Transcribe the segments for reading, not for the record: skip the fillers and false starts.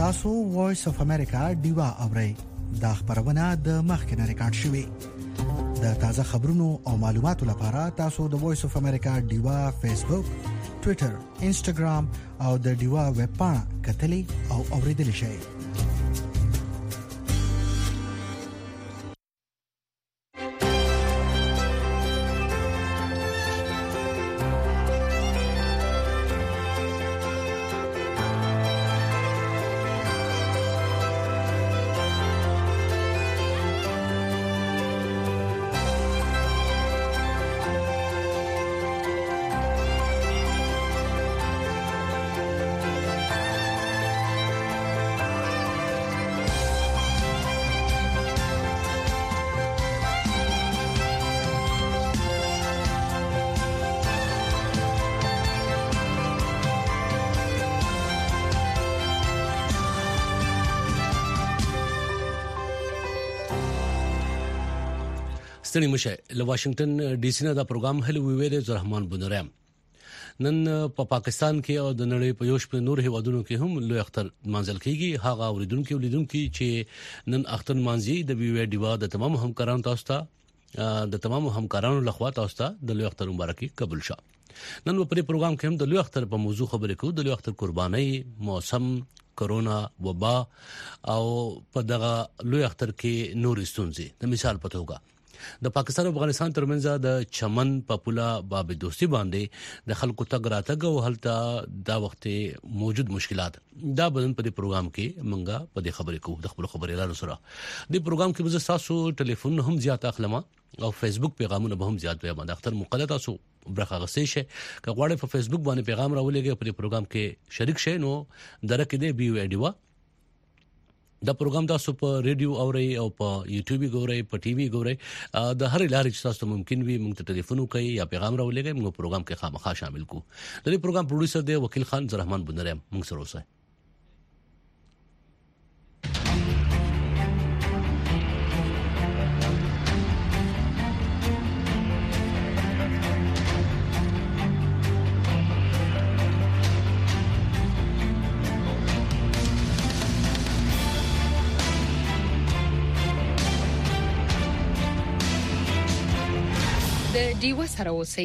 تاسو وایس اف امریکا ډیوا اورئ دا خبرونه د مخکنه ریکارډ شوې د تازه خبرونو او معلوماتو لپاره تاسو د وایس اف امریکا ډیوا فیسبوک، ټوئیټر، انسټاګرام او د ډیوا ویب پاڼه کتلې او اوریدل شئ. ستړي مشه له واشنگټن ډي سي نه دا پروګرام هلو ویوي د رحمان بنورم نن په پاکستان کې او د نړۍ په یوش په نور هیوادونو کې هم لوی اختر منځل کیږي. هغه اوریدونکو چې نن اختر منځي د ویوي ډیوا د تمام همکارانو تاسو ته د تمام همکارانو لخوا تاسو ته د لوی اختر مبارکي قبول شه. نن په پروګرام کې هم د لوی اختر په موضوع خبرې کوو. د لوی اختر قرباني، موسم، کرونا، وبا او په دغه لوی اختر کې نور ستونزې د مثال په توګه د پاکستان او افغانستان ترمنځ د چمن په پوله باب دوستي باندې د خلکو تګ راتګ او هلته دا وخت موجود مشکلات دا بدن په دې پروګرام کې منګه په دې خبرې کوو. د خپل خبرې سره د پروګرام کې به تاسو ټلیفون هم زیات اخلم او فیسبوک پیغامونه به هم زیات وي. باندې اختر مقدس تاسو برخه غسې شي که غواړئ په فیسبوک باندې پیغام راولېږئ په دې پروګرام کې شریک شئ نو درکې دې بي ویډیو دا پروګرام تاسو په ریډیو اورئ او په یوټیوب ګورئ، په ټي وي ګورئ. د هر لارې چې تاسو ممکن وي موږ ته ټلیفون وکړئ یا پیغام راولېږئ. موږ پروګرام کې خامخا شامل کو. د دې پروګرام پروډوسر دی وکیل خان رحمان بنورم. موږ سره اوسئ. ډیوا سره اوسئ.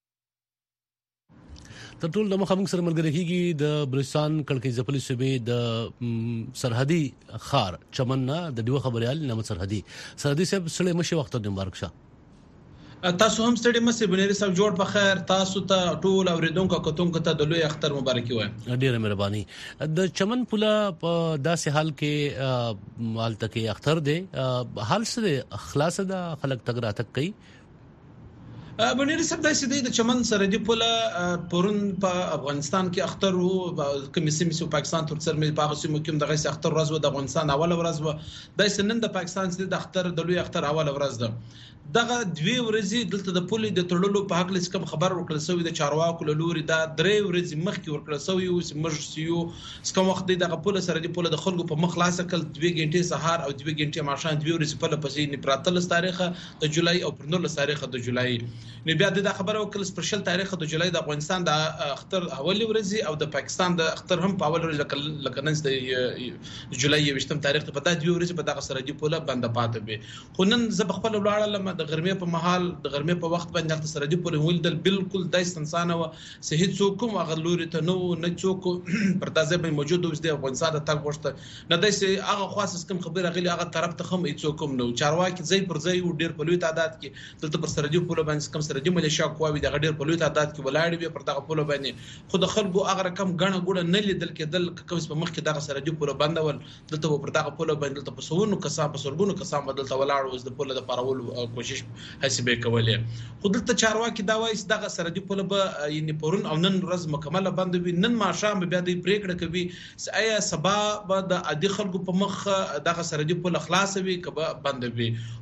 د ټول د مخامخ سره ملګری کیږي د بلوچستان کړکۍ ځپلې صوبې د سرحدي خار چمن نه د ډیوا خبريال نامه سرحدي صاحب سره مشه وخت د مبارک شه. تاسو هم ستړي مشه بنيري صاحب جوړ په خیر. تاسو ته ټول اوریدونکو کتونکو ته د لوی اختر مبارکي وایم. ډیره مهرباني. د چمن پوله په داسې حال کې حالت کې اختر دی حال سره خلاص ده خلک تګ راتګ کوي. بنيري صاحب د سیدې د چمن سره دی پوله پرون په افغانستان کې اختر وو کمیسي په پاکستان تر څر مې په هغه سیمه کې دغه اختر ورځ و د افغانستان اوله ورځ و د سنن د پاکستان سره د اختر د لوی اختر اوله ورځ ده. دغه دوی ورځې دلته د پولې د تړلو په حق لسکم خبر ورکړل شوی د چارواکو له لوري دا درې ورځې مخکې ورکړل شوی او سمجسیو سکم وخت دغه پوله سره دی پوله د خلکو په مخ خلاص کړ 2 غنټې سهار او 2 غنټې ماښام 2 ورځې په لپسې نه پراتل تاریخ د جولای او پر 9 تاریخ د جولای نو بیا د خبره وکړل سپیشل تاریخ د جولای د افغانستان د اختر اولي ورځې او د پاکستان د اختر هم په اول ورځ لکه نن د جولای 28 تاریخ په دغه 2 ورځې په دغه سره دی پوله بند پاتې به خو نن زه خپل ولاړم د غرمې په محل د غرمې په وخت باندې د سرحدي پورې ولدل بالکل د استنسانه و صحیح څوک هغه لوري ته نو نه څوک پر تازه به موجود اوس د افغانستان د تاګ وشته نه د هغه خاص کم خبره غلي هغه طرف ته هم هیڅ کوم نو چارواکي ځای پر ځای و ډیر په لوی تعداد کې دلته پر سرحدي پورې باندې کم سرحدي ملیشیا کوي د ډیر په لوی تعداد کې ولاړ وي پر دغه پورې باندې خو د خلکو هغه رقم غنه ګوډه نه لیدل کېدل کوم په مخ کې دغه سرحدي پورې بندول دلته پر دغه پورې باندې دلته په سونو کسان په سرګونو کسان بدلته ولاړ اوس د پورې د پارول کوشش حسابې کولې خو دلته چارواکي دا وایي دغه سرحدي پوله به یعنی پرون او نن ورځ مکمله بند وي نن ماښام بیا د پریکړه کوي آیا سبا به د عادي خلکو په مخ دغه سرحدي پوله خلاص وي کبه بند وي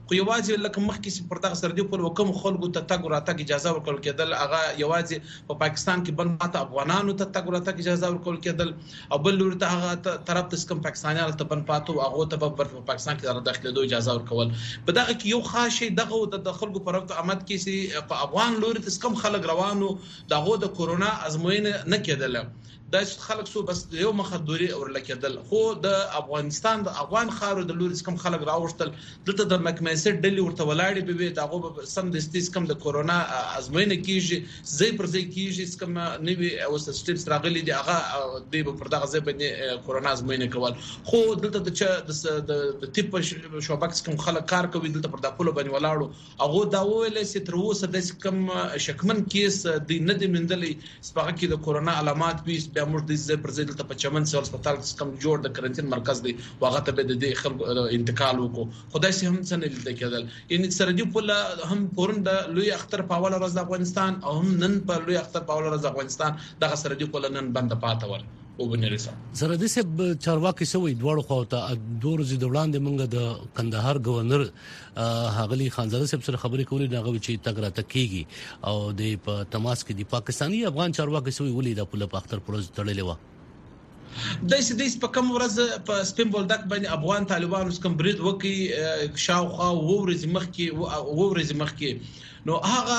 خو یوازې لکه مخکې پر دغه سردي په کوم خلکو ته تګ راتګ اجازه ورکول کېدل هغه یوازې په پاکستان کې بل ماته افغانانو ته تګ راتګ اجازه ورکول کېدل او بل لور ته هغه طرف ته کوم پاکستانیان ته بن پاتو هغه ته په پاکستان کې داخليدو اجازه ورکول په دغه کې یو خاصه دغه د خلکو پر وخت آمد کې سي په افغان لور ته کم خلک روانو دغه د کورونا ازموینه نه کېدل د خلک سو بس یو مخدوري او لکېدل خو د افغانستان د افغان خارو د لوري کم خلک راوښتل دلته د مکمنسر ډلې ورته ولاړې به دغه سم د ستیس کم د کورونا ازموینه کیږي زی پر زی کیږي کم نوی او سټیپس راغلي دي هغه د پر دغه ځای باندې کورونا ازموینه کول خو دلته د ټیپ شوبکس کم خلک کار کوي دلته پر د خپل باندې ولاړو هغه دا ویل چې تر اوسه د کم شکمن کیس د نه د مندلې سپاغه کې د کورونا علامات بیا موږ د زې پر ځای ته په چمن سیل هسپتال کې کم جوړ د کرنټین مرکز دی واغه ته به د خلکو انتقال وکړو خدای سي هم څنګه لیدل کېدل یعنی سردي په هم پورن د لوی اختر په اول ورځ د افغانستان او هم نن په لوی اختر په اول ورځ د افغانستان دغه سردي په نن بند پاتې ول او بنرسا سره د سب چارواکي سوې دوړو خو ته دور زی دوړاندې منګه د کندهار گورنر هغلی خانزاده صاحب سره خبرې کولې دغه چې تګرا تکيږي او د په تماس کې د پاکستاني افغان چارواکي سوې ولې د پوله پختر پروز تړلې و د سې په کوم ورځ په سپین بولدک باندې افغان طالبانو کوم برید وکي شاوخوا ورځ مخکي نو هغه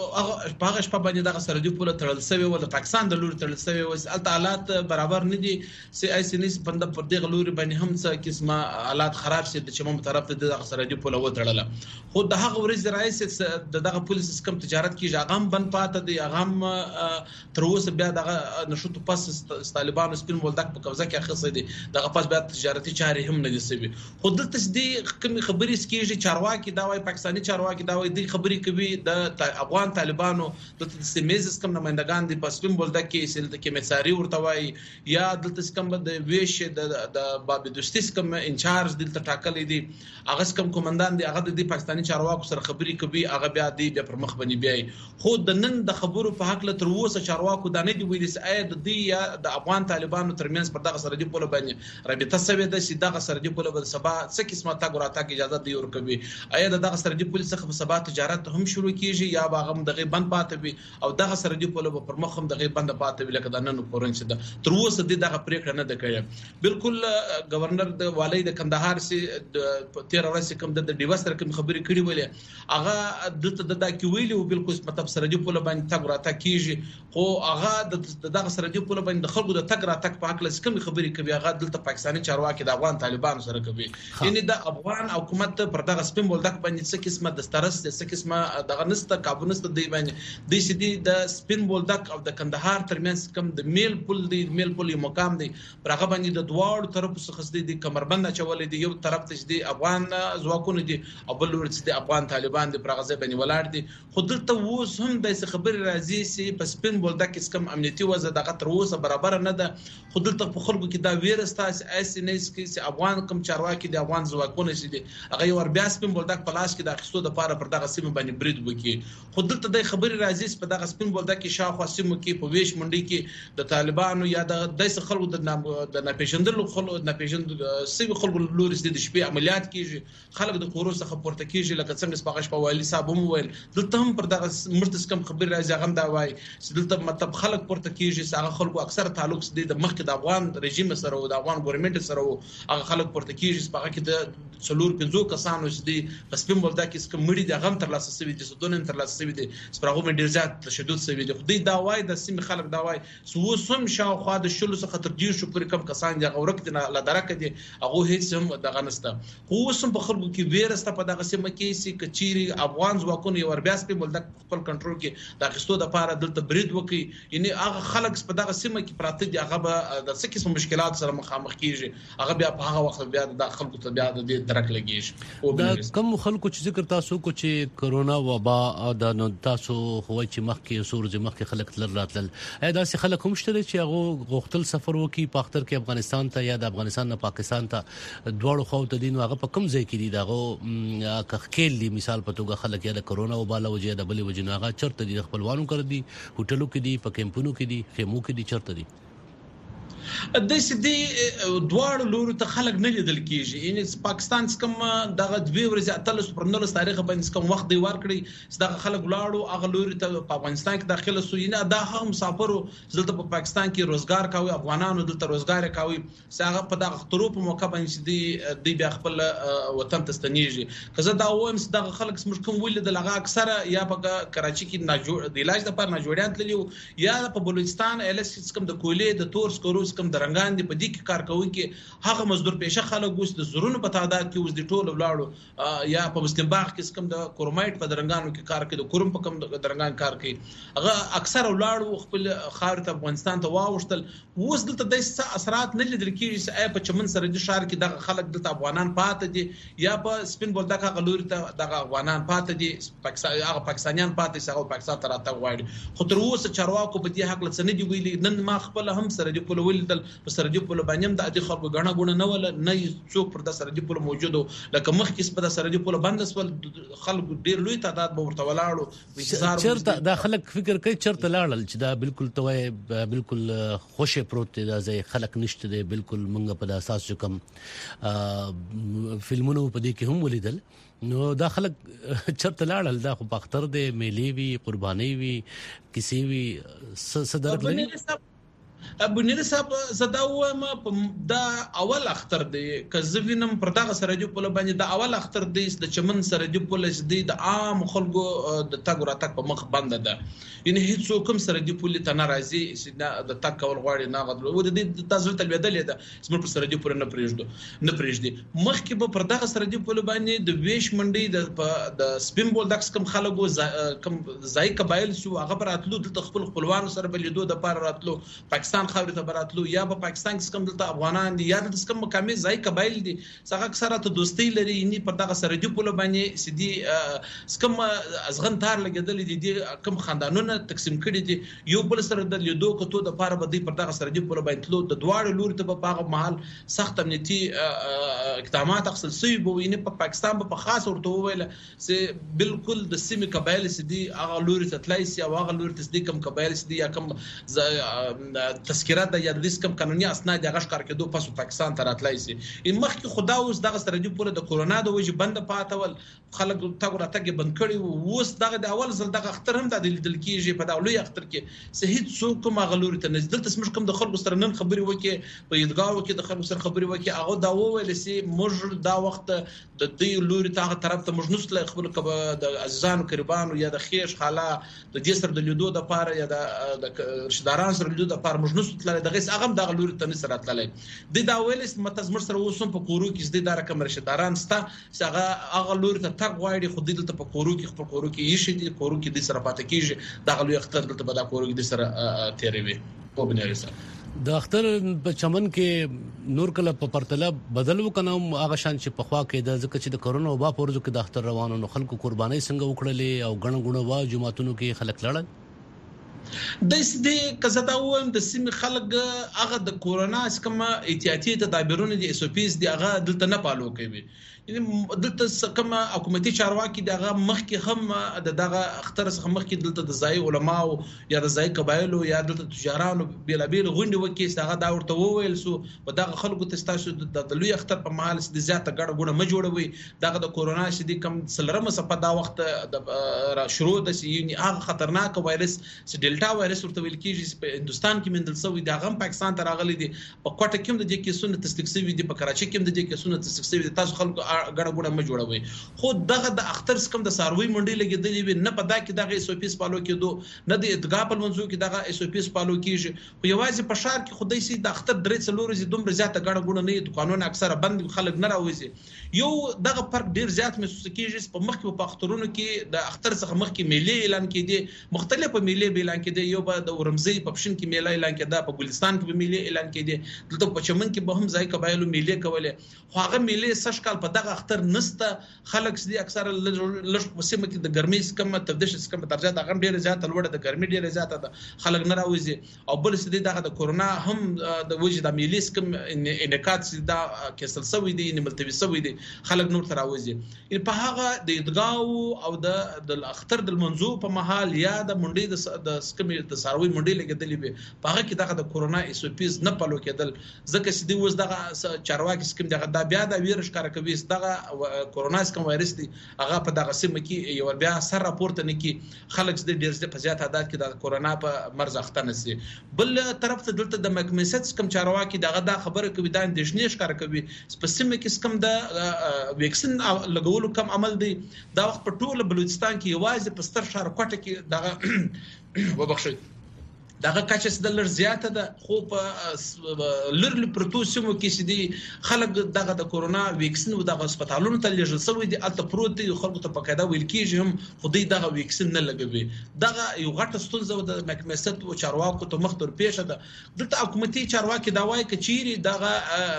شپه باندې دغه سردي پوله تړل شوی و د پاکستان د لوري تړل شوی و الحالات برابر نه دي سي اي سي نس بند پر دغه لوري باندې هم څه قسمه حالات خراب شي د چمم طرف ته دغه سردي پوله و تړل خو د هغه ورځ رئیس دغه پولیس کم تجارت کې ژغام بن پاته دي هغه تر اوسه بیا دغه نشوت پاس طالبانو سپین بولدک په قبضه کې اخیسته دي دغه پاس بیا تجارتي چاري هم نه دي سوي خو دلته دې کوم خبري سکیږي چارواکي دا وای پاکستاني چارواکي دا وای دې خبري کوي د افغان طالبانو د سیمېز کم نمائندگان دي په سپین بولدک کې سل د کمیساري ورته وای یا دلته کم د ویش د باب دوستیس کم انچارج دلته ټاکلې دي هغه کم کمانډان دي هغه د پاکستاني چارواکو سره خبري کوي هغه بیا دی پر مخ باندې بیا خو د نن د خبرو په حق له تر اوسه چارواکو د نه دی ویل چې د دې یا د افغان طالبانو ترمنځ پر دغه سره دی په باندې رابطه سوي د دغه سره دی په سبا څه قسمه تا ګراته کې اجازه دی ورکوي ایا دغه سره دی پولیس څخه په سبا تجارت هم شروع کیږي یا باغم دغه بند پاتې وي او دغه سره دی په پر مخ هم دغه بند پاتې وي لکه د نن پورن چې د تر اوسه دغه پریکړه نه ده کړې بالکل گورنر د والی د کندهار سي د 13 ورځې کوم د ډیوس سره کوم خبرې کړې ولې هغه د کې ویلي او بالکل مطلب سره دی په باندې تګ راته کیږي خو هغه دغه سره دی په باندې خلکو د تګ راته په حق لس کوم خبرې کوي هغه دلته پاکستاني چارواکي د افغان طالبانو سره کوي یعنی د افغان حکومت پر دغه سپین بولدک باندې څه قسمه د سترس څه قسمه دغه نسته کابونست دی باندې د سې دی د سپین بولدک او د کندهار ترمنځ کوم د میل پل دی میل پل مقام دی پر هغه باندې د دواړو طرفو څخه د کمربند چولې دی یو طرف ته دی افغان ځواکونه دي او بل ورته دی افغان طالبان دی پر هغه ځای باندې ولاړ دي خو دلته اوس هم د خبر راځي چې په سپین بولدک کې کوم امنیتي وضع دغه تر اوسه برابر نه ده خو دلته په خلکو کې دا ویروس تاسو اس ان اس کې افغان کوم چارواکي د افغان ځواکونه شي دي هغه ور بیا سپین بولدک په لاس کې د اخیستو د پاره پر دغه سیمه باندې برید وکړي خو دلته د خبر راځي په دغه سپین بولدک کې شاوخوا سیمو کې په ویش منډي کې د طالبانو یا د خلکو د ناپېژندلو خلکو سیمه خلکو لوري د شپې عملیات کیږي خلک د کورو څخه پورته کیږي لکه څنګه سپاغش په والی صاحب هم ویل دلته هم پر دغه مرتس کم خبر راځي هغه دا وایي چې دلته مطلب خلک پورته کیږي هغه خلکو اکثر تعلق د مخکې د افغان رژیم سره او د افغان ګورنمنت سره هغه خلک پورته کیږي سپاغه کې د څلور 5 کسانو چې د سپین بولدک کې کوم مړي د غم تر لاسه سوي دي سودون تر لاسه سوي دي سپاغه باندې ډیر زیات تشدد سوي دي خو دا وایي د سیم خلک دا وایي سو سم شاوخوا د شلو څخه تر 10 شو پورې کم کسان دي غورک دي لا درکه دي هغه هیڅ هم دغه نسته خو سم په خلکو کې ویرسته په دغه سیمه کې سي کچيري افغان ځواکونه یو بیا سپین بولدک خپل کنټرول کې د اخیستو د پاره دلته برید وکي یعنی هغه خلک په دغه سیمه کې پراته دي هغه به د څه قسم مشکلات سره مخامخ کیږي هغه بیا په هغه وخت بیا د خلکو ته بیا د درک لګیږي او دا کم خلکو چې ذکر تاسو کو چې کرونا وبا د تاسو هو چې مخکې سورج مخکې خلک تل راتل دا سه خلک هم شته چې هغه غوښتل سفر وکي په اختر کې افغانستان ته یا د افغانستان نه پاکستان ته دواړو خو ته دین هغه په کم ځای کې دي دغه کخکیل دي مثال په توګه خلک یا د کرونا وبا له وجې د بلې وجې هغه چرته دي خپلوانو کړ دي هوټلو کې دي په کیمپونو کې دي خیمو کې دي چرته دي د سدي دوړ لوري ته خلک نه لیدل کیږي یعنی پاکستان څخه دغه 2 ورځې اتل سپرنل تاریخ باندې کوم وخت دی ورکړي دغه خلک لاړو هغه لوري ته په افغانستان کې داخله سو نه دا هم مسافرو دلته په پاکستان کې روزګار کوي افغانانو دلته روزګار کوي څنګه په دغه خطرو په موقع باندې دی بیا خپل وطن ته ستنیږي که زه دا وایم دغه خلک سمج کوم ولې د لغه اکثره یا په کراچي کې نه جوړ د علاج لپاره نه جوړیان تللی یا په بلوچستان الس کوم د کولې د تورس کوروس کوم درنګان دی په دې کې کار کوي کې هغه مزدور پېشه خلک اوس د زرونو په تعداد کې اوس د ټولو ولاړو یا په مسلم باغ کې کوم د کورمایټ په درنګانو کې کار کوي د کورم په کوم درنګان کار کوي هغه اکثر ولاړو خپل خار ته افغانستان ته واوښتل اوس دلته د اثرات نه لیدل کېږي په چمن سره د شهر کې د خلک د افغانان پاتې دي یا په سپین بولدک غلوري ته د افغانان پاتې دي هغه پاکستانیان پاتې سره پاکستان ته راته غواړي خو تر اوسه چارواکو په دې حق لڅ نه دی ویلي نن ما خپل هم سره دی په ولیدل په سرحدي پوله باندې د اړتیا خلکو غاڼه غونه نه ول نه څوک پر د سرحدي پوله موجودو لکه مخکې په د سرحدي پوله باندې سول خلکو ډیر لوی تعداد به ورته ولاړو انتظار چرته د خلک فکر کوي چرته لاړل چې دا بالکل توای بالکل خوشی پروت دی دا ځای خلک نشته دی بالکل منګه په اساس کوم فلمونو په دې کې هم ولیدل نو دا خلک چرته لاړل دا خو باختر دی میلې وی قرباني وی کسی وی صدر لري ابو نیر صاحب زداوم دا اول اختر دی کزوینم پر دغه سرحدي پوله باندې دا اول اختر دی د چمن سرحدي پوله دی د عام خلکو د تګ راتګ په مخ بند ده یعنی هیڅ کوم سرحدي پوله ته ناراضي د تګ کول غواړي نه غوډل و د تاسو ته لیدل ده سم پر سرحدي پوله نه پریږدي مخکې به پر دغه سرحدي پوله باندې د ویش منډي د سپین بولدکس کم خلکو کم ځای قبایل شو هغه براتلو د خپل خپلوانو سره بلیدو د پاره راتلو پاکستان خاورې ته براتلو یا په پاکستان کې کوم دلته افغانان دي یا د کوم مقامي ځای قبایل دي څنګه اکثره ته دوستي لري ني په دغه سرحدي پوله باندې سدي کوم ازغن تار لګیدل دي کوم خاندانونه تقسیم کړي دي یو بل سره د لیدو کتو د پاره بدی پر دغه سرحدي پوله باندې تلو د دواړو لوري ته په هغه محل سخت امنیتي اقدامات اخیستل شوي بو نه په پاکستان په خاص ورته ویل چې بالکل د سیمه قبایل سدي هغه لوري ته تلای سي او هغه لوري ته سدي کوم قبایل سدي یا کوم تذکرات د یاد کوم قانوني اسناد هغه ښکار کېدو پس پاکستان ته راتلای سي مخکې خدا اوس دغه سرحدي پوله د کورونا د وجې بند پاتول خلک تاګ راتګ بند کړي اوس دغه د اول ځل دغه اختر هم د لیدل کېږي په داولوي اختر کې صحیح څوک کوم غلوري ته نزدل تسمش کوم د خلکو سره نن خبري وکي په یدګاو کې د خلکو سره خبري وکي هغه دا وویل سي موږ دا وخت د دې لوري ته طرف ته موږ نسل خپل د عزیزانو قربانو یا د خیش خاله د دې سره د لیدو د پاره یا د رشداران سره لیدو د پاره موږ نسل دغه هغه د لوري ته نسره تللی د دا ویل متز مر سره اوسم په کورو کې زده دار کوم رشداران ستا هغه لوري ته تک غواړي خو دې ته په کورو کې خپل کورو کې یشي دي کورو کې د سره پاتې کیږي دغه لوی اختر دلته په دا کورو کې د سره تیروي په بنیاري سره د اختر په چمن کې نور کله په پرتله بدل وکنه هغه شان چې په خوا کې د ځکه چې د کرونا وبا پورځو کې د اختر روانو نو خلکو قرباني څنګه وکړلې او غن غونه وا جمعتونو کې خلک لړل د دې کزدا ووم د سیمې خلک هغه د کورونا څخه احتیاطي تدابیرونه دي اس او پیز دي هغه دلته نه پالو کوي یعنی دلته کوم حکومتي چارواکي دغه مخکې هم دغه اختر څخه مخکې دلته د ځای علما او یا د ځای قبایلو یا د تجارانو بیلابیل غونډې وکي هغه دا ورته وویل سو په دغه خلکو ته تاسو د لوی اختر په محل د زیاته ګډه ګډه ما جوړوي دغه د کورونا شدي کم سلرمه په دا وخت د شروع د یعنی هغه خطرناک وایرس چې ډیلټا وایرس ورته ویل کیږي په هندستان کې مندل سوی دغه پاکستان ته راغلي دي په کوټه کې د دې کیسونو تصدیق شوی دي په کراچي کې د دې کیسونو تصدیق شوی دي تاسو خلکو ګډه ګډه ما جوړوي خو دغه د اختر څخه د ساروي منډي لګیدلې نه پدا کې دغه اس او پی پالو کېدو نه د ادغا په منځو کې دغه اس او پی پالو کېږي خو یوازې په شهر کې خدای سي د اختر درې څلور زی دومره زیاته ګډه ګډه نه د قانون اکثره بند خلک نه راوځي یو دغه فرق ډیر زیات محسوس کېږي په مخکې په اخترونو کې د اختر څخه مخکې میلې اعلان کېدي مختلفه میلې اعلان کېدي یو به د ورمزي په پښین کې میله اعلان کېده په ګلستان کې میلې اعلان کېدي دلته په چمن کې به هم ځای قبایلو میلې کولې خو هغه میلې سش کال په دغه اختر نسته خلک سدي اکثره لږ وسیمه کې د ګرمۍ کم تبدیش کم درجه د غم ډیره زیاته لوړه د ګرمۍ ډیره زیاته ده خلک نه راوځي او بل سدي دغه د کورونا هم د وجه د میلیس کم انعکاس دا کیسل سوي دي ملتوي سوي دي خلک نور تراوځي په هغه د ادغاو او د اختر د منځو په محل یا د منډي د سکمې د ساروي منډي لګیدلې به هغه کې دغه د کورونا ایسوپیز نه پلو کېدل ځکه چې دی وز دغه چارواکي سکم دغه د بیا د ویروس کار کوي دغه کورونا سکم وایرس دی هغه په دغه سیمه کې یو بیا سر راپورته نه کی خلک د ډیر په زیات تعداد کې د کورونا په مرز اخته نشي بل طرف ته دلته د مکمسد سکم چارواکي دغه د خبره کوي د اندېشنې ښکار کوي سپسیمه کې سکم د ویکسین لګولو کم عمل دی دا وخت په ټول بلوچستان کې یوازې په ستر ښار کوټه کې دغه وبخښئ دغه کچه د لر زیاته ده خو په لرل پروتو سیمو کې چې دي خلک دغه د کورونا ویکسین او دغه هسپتالونو ته لېږل شوی دي الته پروت دي خلکو ته پکې دا ویل کېږي هم خدای دغه ویکسین نه لګوي دغه یو غټه ستونزه د محکمه او چارواکو ته مخ تر پیښه ده دلته حکومتي چارواکي دا وایي کچيري دغه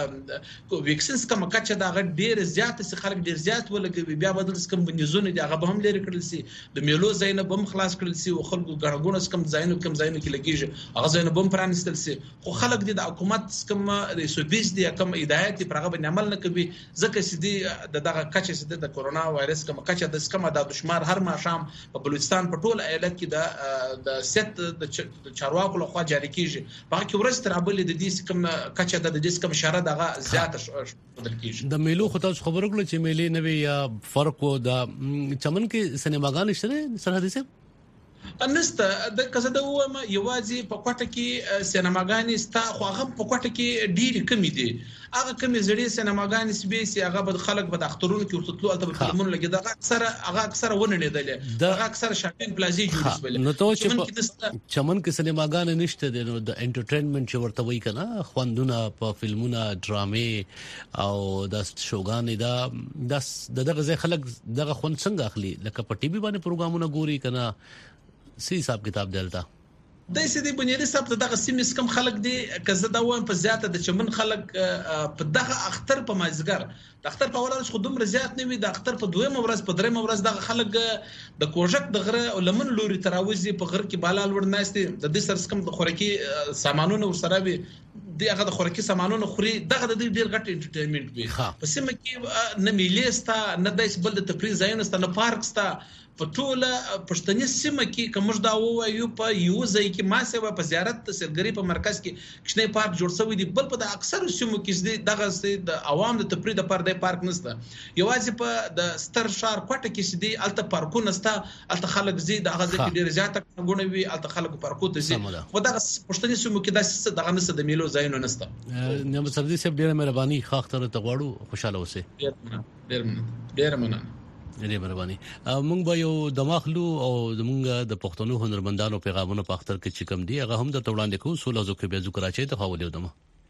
ویکسین کوم کچه دغه ډیر زیات سي خلک ډیر زیات ولګوي بیا بدل سکم بنځونه دي هغه به هم لري کړل سي د میلو زینب هم خلاص کړل سي او خلکو ګڼګونه سکم زینب کم زینب کې لګي هغه زینب هم پرانستل سي خو خلک دي د حکومت کوم ریسوبیس دي کوم هدایت پر هغه باندې عمل نه کوي ځکه چې دي دغه کچه چې د کورونا وایرس کوم کچه د سکم د شمار هر ماشام په بلوچستان په ټول ایالت کې د ست د چارواکو لخوا جاری کیږي په کې ورځ تر بلې د دې کوم کچه د دې کوم اشاره دغه زیات بدل کیږي د میلو خو تاسو خبرو کړل چې میلې نوې یا فرق و د چمن کې سینماګان شته سرحدي سه انسته د کزه د ومه یوازې په کوټه کې سینماګانې ستا خو هغه په کوټه کې ډېری کمی دي هغه کمی زړې سینماګانې سپیسي هغه بد خلک به د اخترونو کې ورتلو البته په فلمونو لګي دغه اکثر ونه نه دي دغه اکثر شاپینګ پلازي جوړ شول نو ته چې چمن کې سینماګانې نشته دي نو د انټرټینمنت چې ورته وای کنه خوندونه په فلمونه ډرامې او د شوګانې دغه ځای خلک دغه خوند څنګه اخلي لکه په ټي وي باندې پروګرامونه ګوري کنه سی حساب کتاب دلته د سې بنیادی حساب ته دغه سیمې کم خلک دي کزه دا وایم په زیاته د چمن خلک په دغه اختر په مازګر د اختر په اول ورځ خو دومره زیات نه وي د اختر په دویمه ورځ په درېمه ورځ دغه خلک د کوژک د غره لمن لوري تراوزي په غر کې بالا لور ناشته د دې سر کم د خورکی سامانونه ورسره وي دغه د خورکی سامانونه خوري دغه د ډیر غټ انټرټینمنت وي په سیمه کې نه میلیستا نه دایس بل د تفریح ځایونه ست نه پارک ستا په ټوله پښتني سیمه کې کوم دا وایو په یو ځای کې ما سه په زیارت سرګری په مرکز کې کښنه پارک جوړ شوی دی بل په د اکثر سیمو کې دغه د عوام د تفریح لپاره د پارک نشته یوازې په د ستر شهر کوټه کې سدي الته پارکونه نشته الته خلک زی دغه ځکه ډیر زیاته غونډه وي الته خلک پارکو ته زی و دغه پښتني سیمو کې دغه نشته د میلو ځایونه نشته نو سردي صاحب ډیره مهرباني خاطر ته غواړو خوشاله اوسئ ډیر مننه ډېر مهرباني مونږ به یو دماغلو او زمونږ د پښتنو هنرمندانو پیغامونه په اختر کې چې کوم دي هغه هم د توړاندې کو سولو زو کې به ذکر راچي ته خاولې ودم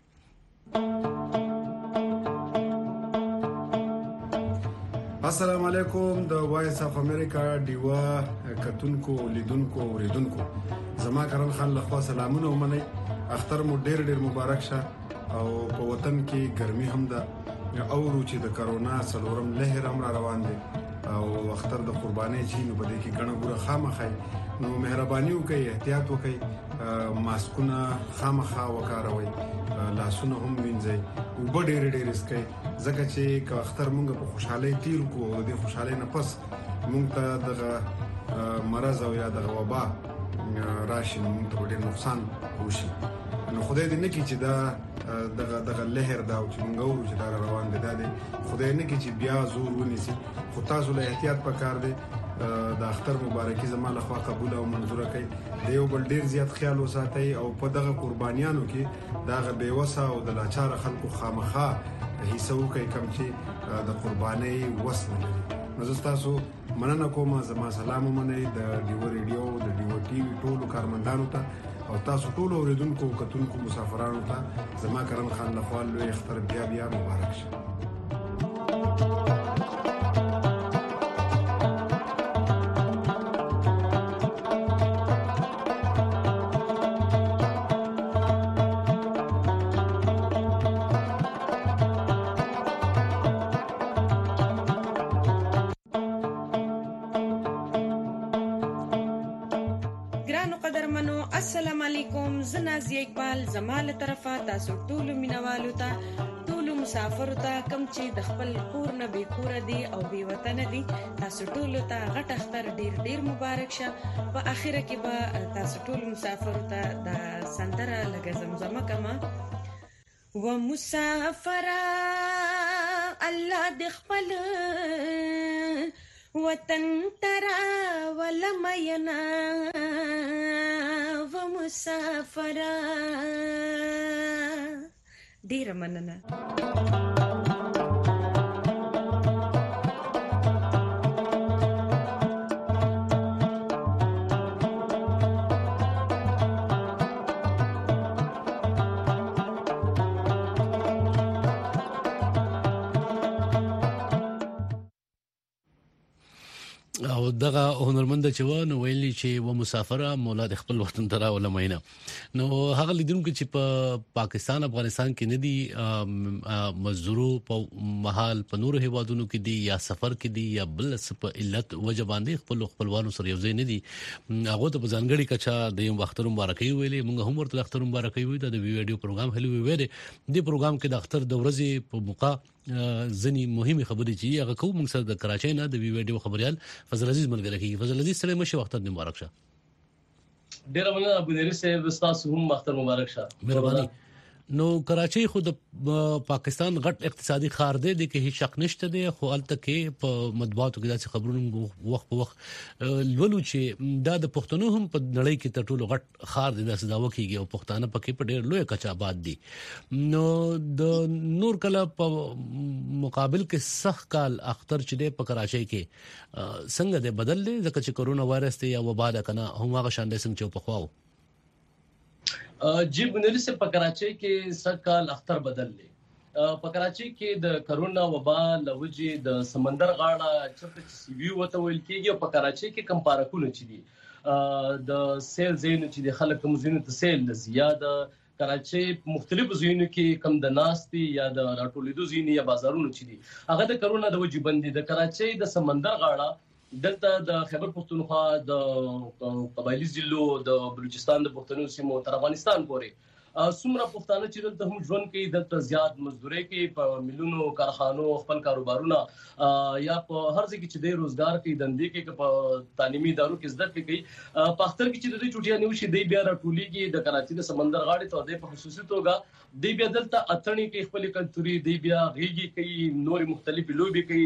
السلام علیکم د وایس اف امریکا دیوا کتونکو لیدونکو اوریدونکو زما کرن خان لخوا سلامونه ومني اختر مو ډېر مبارک شه او په وطن کې ګرمي هم ده او چې د کرونا څلورم لهر هم روان دي او اختر د قرباني چې نو بده کې ګڼه ګوره خامخای نو مهرباني وکړئ احتیاط وکړئ ماسکونه خامخا وکاروي لاسونه هم وینځئ او ډېر اسکي ځکه چې اختر مونږ په خوشحالي تیر کو او د خوشحالي نه پس مونږ ته دغه مرض او یا دغه وبا راشي مونږ ته ډېر نقصان وشي نو خدای دې نه کړي چې دا دغه لهر دا او چې موږ ورو چې دا روان دي دا خدای نه کړي چې بیا زور ونیسي خو تاسو له احتیاط پکار دي د اختر مبارکي زموږ لخوا قبول او منظور کړئ دیو بل ډیر زیات خیال وساتئ او په دغه قربانیانو کې دغه بیوسه او د لاچار خلکو خامخا حصہ وکړئ کوم چې د قرباني وسنه لري نو تاسو مننه کوم زما سلام ومنئ د ډیو ریډیو د ډیو ټي وي ټولو کارمندانو ته او تاسو ټول اوریدونکو کتونکو مسافرانو ته زما کرم خان لخوا لوی اختر بیا مبارک شه السلام علیکم زنازی اقبال زماله طرفه تاسو ټول مینوالو ته ټول مسافر ته کم چې د خپل کور نه بې کور دي او بې وطن دي تاسو ټول ته غټ اختر ډیر مبارک شه. په اخر کې به تاسو ټول مسافر ته د سندره لګ زمزمه کما و مسافر الله د خپل وطن ترا ولمينا ومسافرا ډیر مننه. او دغه هنرمند چې و نو ویلي چې و مسافره مولا د خپل وطن ته راولمینه. نو هغه لیدونکو چې په پاکستان افغانستان کې نه دي مزدورو په محل په نور هیوادونو کې دي یا سفر کې دي یا بل څه په علت وجه باندې خپلوانو سره یو ځای نه دي هغه ته ځانګړي کچا د یو وخت مبارکي ویلې موږ هم ورته وخت مبارکي وی د ویډیو پروګرام هلو ویره د پروګرام کې د اختر د ورځې په موقع ځنی مهمه خبرې چې هغه کوم موږ سره د کراچۍ نه د ویډیو خبريال فضل عزیز ملګری کی. فضل عزیز سره مشه وخت مبارک شه. ډیر مننه ابو نری صاحب تاسو هم وخت مبارک شه. مهرباني. نو کراچۍ خود پاکستان غټ اقتصادي ښار دی د کې هیڅ شک نشته دی خو الته کې په مطبوعاتو کې داسې خبرونه وخت په وخت لولو چې دا د پښتنو هم په نړۍ کې تر ټولو غټ ښار دی داسې داوا کیږي او پښتانه پکې په ډېر لوی کچا آباد دي. نو د نور کله په مقابل کې سخت کال اختر چې دی په کراچۍ کې څنګه دی بدل دی ځکه چې کورونا وایرس دی یا وبا ده کنه هم هغه شان دی څنګه چې په خواو جی بنری سے په کراچۍ کې سکال اختر بدل لې. په کراچۍ کې د کرونا وبا لوجي د سمندر غاړه چې سی وی وته ویل کېږي په کراچۍ کې کم پارکونه چي دي د سیل زین چې د خلک مزینو ته سیل زیاده کراچۍ مختلف زینو کې کم د ناستي یا د راټولیدو زینې یا بازارونو چي دي هغه د کرونا د وجې بندي د کراچۍ د سمندر غاړه دلته د خیبر پختونخوا د قبایلی ضلعو د بلوچستان د پښتنو سیمو تر افغانستان پورې څومره پښتانه چې دلته هم ژوند کوي دلته زیات مزدوري کوي په ملونو کارخانو خپل کاروبارونه یا په هر ځای کې چې د روزګار کوي دندې کې په تعلیمي ادارو کې زده کوي په اختر کې چې د چټیا نیو شي د بیا راټولېږي د کراچۍ د سمندر غاړې ته د په خصوصي توګه د بیا دلته اتڼي کې خپل کلتوري د بیا غيږي کوي نور مختلفي لوبي کوي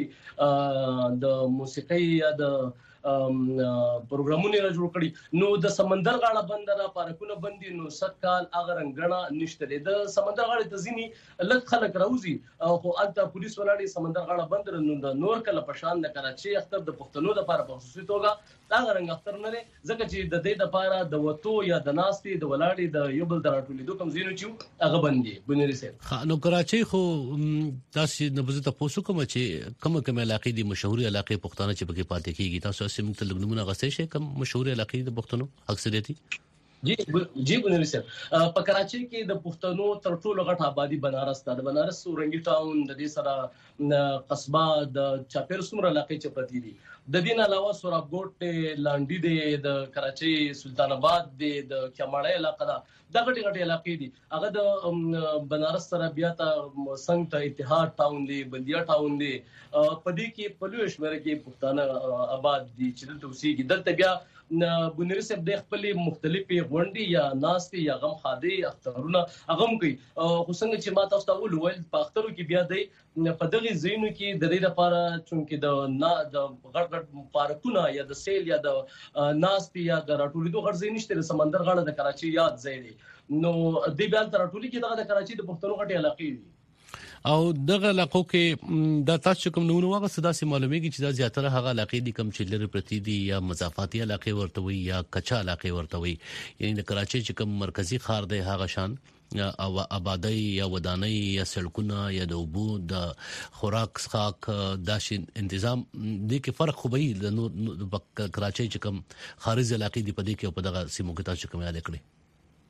د موسیقي یا د پروګرامونه را جوړ کړي نو د سمندر غاړه بند را پارکونه بندي نو سکال اگر رنګړه نشته د سمندر غاړه تزيني لږ خلک راوځي خو الته پولیس ولاړي سمندر غاړه بند نو د نور کله پشان د کراچۍ اختر د پښتنو د لپاره په خصوصي توګه دا رنګ اختر نه ځکه چې د دې لپاره د وټو یا د ناستي د ولاړي د یو بل دراتولې دوه کم زینو چې هغه بندي بنري سره نو کراچۍ خو تاسو نه بزته پوسو کوم چې کوم علاقې دي مشهور علاقې پښتانه چې بګي پاتې کیږي تاسو سیمه ته لګنمونه غسې شي کوم مشهور علاقې د پښتنو اکثریتي جی بنري سره په کراچۍ کې د پښتنو تر ټولو غټه آبادی بنارس ده د بنارس اورنګي ټاون د دې سره قصبه د چاپیر سمره علاقې چې پتی دي د دین علاوه سورابګوټ لانډي دی د کراچۍ سلطان آباد دی د کماړی علاقه ده د غټي علاقې دي هغه د بنارس سره بیا ته څنګه ته اتحاد ټاون دی بلدیا ټاون دی پدې کې په لوی شمېر کې پښتانه آباد دي چې دلته اوسېږي دلته بیا بنري صاحب د خپل مختلفي غونډي یا ناستي یا غم خادي اخترونه اغم کوي خو څنګه چې ما تاسو ته ول په اخترو کې بیا دی په دغه زینو کې د دې لپاره چې د غړ پارکونه یا د سیل یا د ناستي یا د راټولیدو غړ زین نشته د سمندر غاړه د کراچۍ یاد ځای دی نو د بیا تر راټولي کې د کراچۍ د پښتنو غټي علاقې دي او دغه علاقو کې د تاسو کوم نمونه واغ صدا سي معلومیږي چې دا زیاتره هغه علاقې دي کوم چې لري پرتی دي یا مضافاتي علاقې ورته وي یا کچا علاقې ورته وي یعنی د کراچۍ چې کوم مرکزی ښار دی هغه شان او آبادی یا ودانۍ یا سړکونه یا د اوبو د خوراک څخه داشي تنظیم د کې فرق خو به د کراچۍ چې کوم خارج علاقې دی په دې کې او په دغه سیمو کې تاسو کوم یاد کړی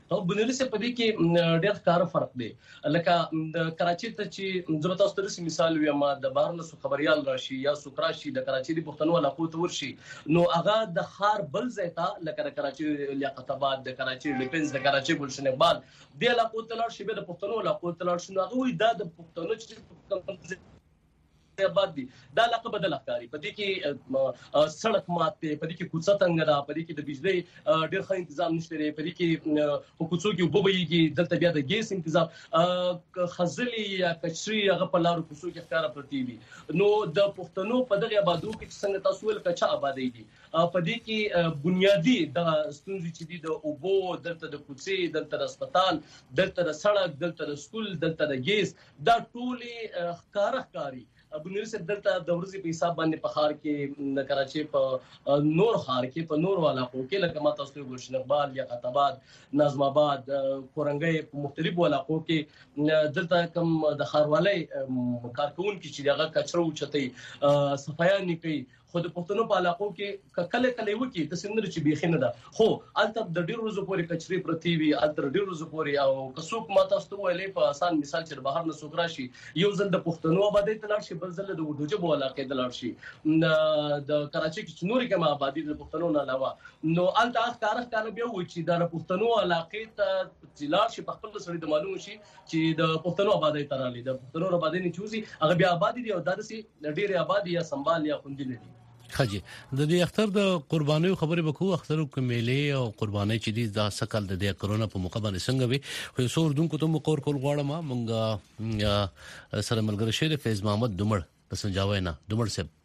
او بنري سه پدې کې ډېر کار فرق دی لکه د کراچي ته چې زه تاسو ته مثال وایم د بارنس خبريال راشي یا سوکراشي د کراچي د پښتنو علاقو ته ورشي نو هغه د خار بل ځای ته لکه د کراچي لیاقت آباد د کراچي ډیفنس د کراچي ګلشن اقبال د علاقو ته لاړ شي به د پښتنو علاقو ته لاړ شي نو هغه دا د پښتنو چې آباد دي دا علاقه بدل ښکاري پدې کې سړک ماته پدې کې کوڅه څنګه ده پدې کې د بجلی ډېر ښه تنظیم نشته لري پدې کې په کوڅو کې وبويږي دلته بیا د ګیس تنظیم خزلي یا کچري هغه په لارو کوڅو کې ښکارا پرتی دي نو د پښتنو په دغه آبادو کې څنګه تاسو ول کچا آبادی دي پدې کې بنیادی د ستونزې چې دي د اوبو دلته د کوڅې دلته د هسپتال دلته د سړک دلته د سکول دلته د ګیس دا ټولې ښکاري بنیر سے دلته د ورځې په حساب باندې په خار کې د کراچي په نور خار کې په نور علاقو کې لکه ما تاسو ته ګلشن اقبال یا قطبات نظم آباد کورنګي په مختلفو علاقو کې دلته کم د خاروالۍ کارکون کې چې هغه کچرو چتي صفایانې کوي خو د پښتنو په علاقو کې کله وکی د سندر چې بيخینه ده خو البته د ډیر روزو پورې کچري پرتی وي البته ډیر روزو پورې او کڅوک ما تاسو ته ویلې په آسان مثال چې بهر نه سوګرا شي یو ځل د پښتنو آبادی ته لاړ شي بل ځل د وډوجه په علاقې ته لاړ شي د کراچي کې نوري کوم آبادی د پښتنو نه علاوه نو البته کار بیا و چې د پښتنو علاقې ته ځلار شي په خپل سړي د معلوم شي چې د پښتنو آبادی ته رالي د پښتنو آبادی نه چوزي هغه بیا آبادی دی او داسي ډېر آبادی یا سنبال یا خوندې دي خجی د دې اختر د قربانیو خبرې وکړو اخترو کمیلې او قرباني چې دي د سکل د کرونا په موقع باندې څنګه وي خو سور دونکو ته مقور کول غواړم مونږ سره ملګری شه فیض محمد دمړ پسنجاوي نه دمړ صاحب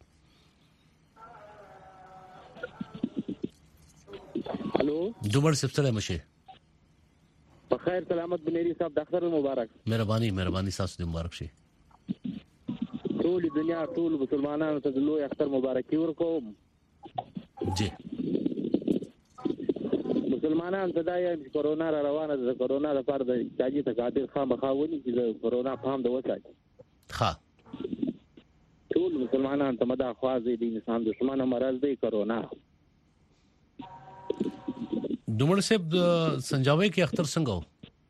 الو دمړ صاحب سره مشه بخیر سلامت بنيري صاحب د اختر مبارک مهرباني تاسو دې مبارک شي ټول دنیا ټول مسلمانانو ته د لوی اختر مبارکي ورکوم جی مسلمانانو ته دا یې کورونا روانه ده کورونا لپاره د احتیاجي تقاضا خامخاوني چې د کورونا فهم د وساتي ها ټول مسلمانانو ته مدا خوازي دي انسان دشمن مرز دی کورونا دومره سب سنجاوي کې اختر څنګه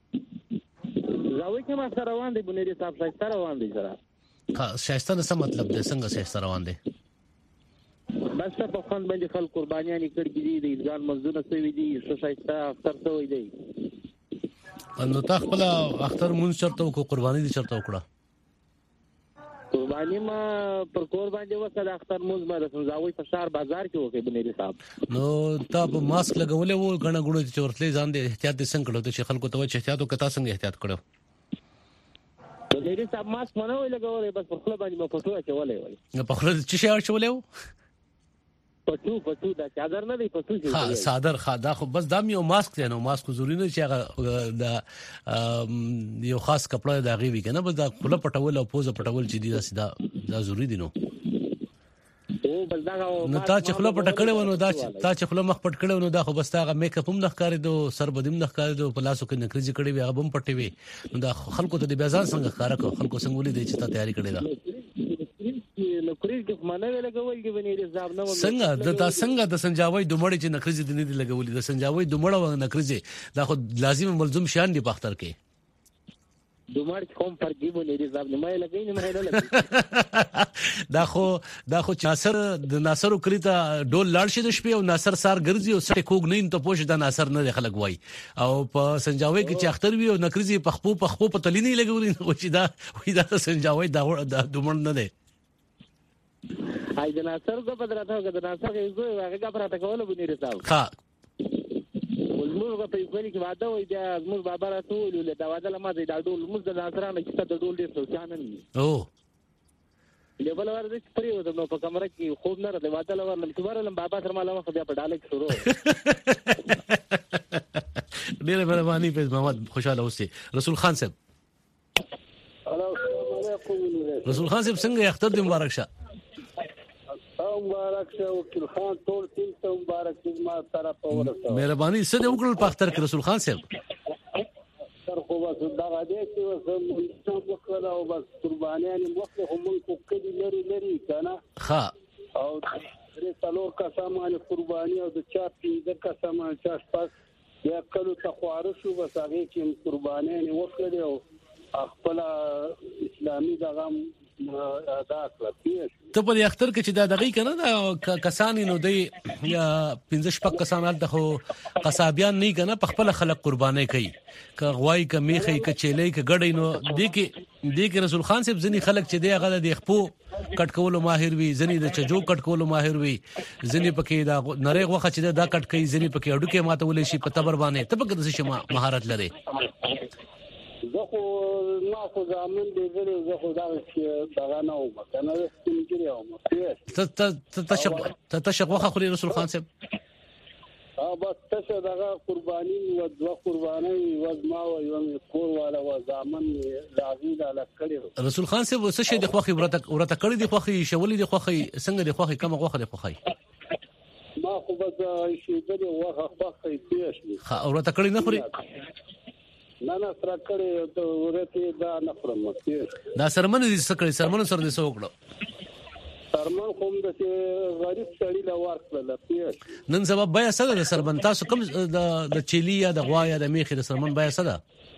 و زاوي کې ما سره روان دي بنيري صاحب سره روان دي سره شایسته څه مطلب دی څنګه شایسته روان دي بس په خوان باندې خلک قربانيان کړي دي د ځان مزدونه سوي دي شایسته اختر سوي دي نو تا خپل اختر مونږ چرته کو قرباني دي چرته وکړه قرباني ما پر قربان دي وکړه اختر مونږ ما د سنځاوي په شهر بازار کې وکړه بنيري صاحب نو تا په ماسک لګولې وو غنه غړو چې ورتلې ځان دي احتیاط دې څنګه کړو چې خلکو ته چې احتیاط وکړه څنګه احتیاط کړو بنيري صاحب ماسک نه وی لګولې بس په خپل باندې مو پټو اچولې وای په خپل چې شي اچولې وو پټو دا چادر نه دی پټو ها صادر خدا خو بس دام یو ماسک دی نو ماسک ضروري نه چې هغه د یو خاص کپڑا د غي وی کنه بس دا خپل پټول او پوز پټول چې دی دا ضروري دی نو او بس دا نو تا چې خپل پټ کړو نو دا تا چې خپل مخ پټ کړو نو دا خو بس تا میک اپ هم نه ښکارې دو سر بدیم نه ښکارې دو په لاسو کې نکريزي کړې وي هغه هم پټې وي نو دا خلکو ته د بیازان څنګه ښکارا کو خلکو څنګه ولې دي چې تا تیاری کړې ده نکريز کې مانه لګول کې بنيري صاحب نو څنګه دا څنګه د سنجاوي دومړي چې نکريزي دي نه لګولې د سنجاوي دومړه و نکريزي دا خو لازم ملزم شان دي په اختر کې دومړ کوم فرقي بنيري صاحب نه مې لګې نه مې نه لګې دا خو ناصر د ناصر کریتا ډول لاړ شي د شپې او ناصر سار ګرځي او سټه کوګ نه ته پوښ د ناصر نه خلک وای او په سنجاوي کې چې اختر وي او نکريزي په خپو په تلینی لګولې نو چې دا وې دا سنجاوي دا دومړ نه دی اې د ناصر کو بدراته د ناصر کې هغه غبره کول بنيري صاحب ها موږ په یوه کې واده وای دا موږ بابا راټول له دا واده لمه دا ډول موږ د ناصرانو کې د ډول ډیر څه نه او له بل ور دې پریو د نو په کمره کې خوب نه راځي واده لور لم کبر لم بابا تر ماله خو بیا په ډاله کې شروع ډیره مهرباني په محمد خوشاله اوسئ رسول خان صاحب رسول خان صاحب څنګه اختر دې مبارک شه مبارک شه وکیل خان ټول ټیم ته مبارک دې ما طرف ورسره مهرباني څه دې وکړل په اختر کې رسول خان صاحب تر خو بس دا غږی چې وسم وکړه او بس قربانیان وکړه هم کو کلی لري کنه ها او درې څلور کسان قرباني او د چا 15 کسان چا پاس یا کلو تخواره شو بس هغه کې قرباني وکړي او خپل اسلامي دغه ادا کړی. ته په اختر کې چې دا دغې کنه دا کسان نو دی یا 15 کسان د خو قصابیان نه کنه په خپل خلق قرباني کوي ک غوای ک میخي ک چيلې ک غړې نو دی کې رسول خان صاحب ځنی خلق چې دی هغه د خپو کټ کولو ماهر وي ځنی د چجو کټ کولو ماهر وي ځنی پکې دا نریغ وخت چې دا کټ کوي ځنی پکې اډو کې ماته ولې شي په تبر باندې ته پکې د څه مهارت لري. زه خو ما خو ځامن دې زره زه خو دا چې دغه نه و کنه ستنګری او ته تشغوخه خوري رسول خان صاحب بس ته دغه قرباني او دوا قرباني وزما او یو کور والا و ځامن راځي دا لکړي. رسول خان صاحب څه شي د خوخي ورته کړی د خوخي شولې د خوخي څنګه د خوخي کوم غوخه د خوخي ما خو بس شي د خوخه پیښ خا ورته کړی نه خوري نه سره کړی ته ورته دا نه خورم. دا سرمن دي سکړی سرمن سره دي سوکړه سرمن کوم د غریب سړی لا ورکړل پیښ نن سبب بیا سره د سرمن تاسو کوم د چيلي یا د غوا یا د میخي د سرمن بیا سره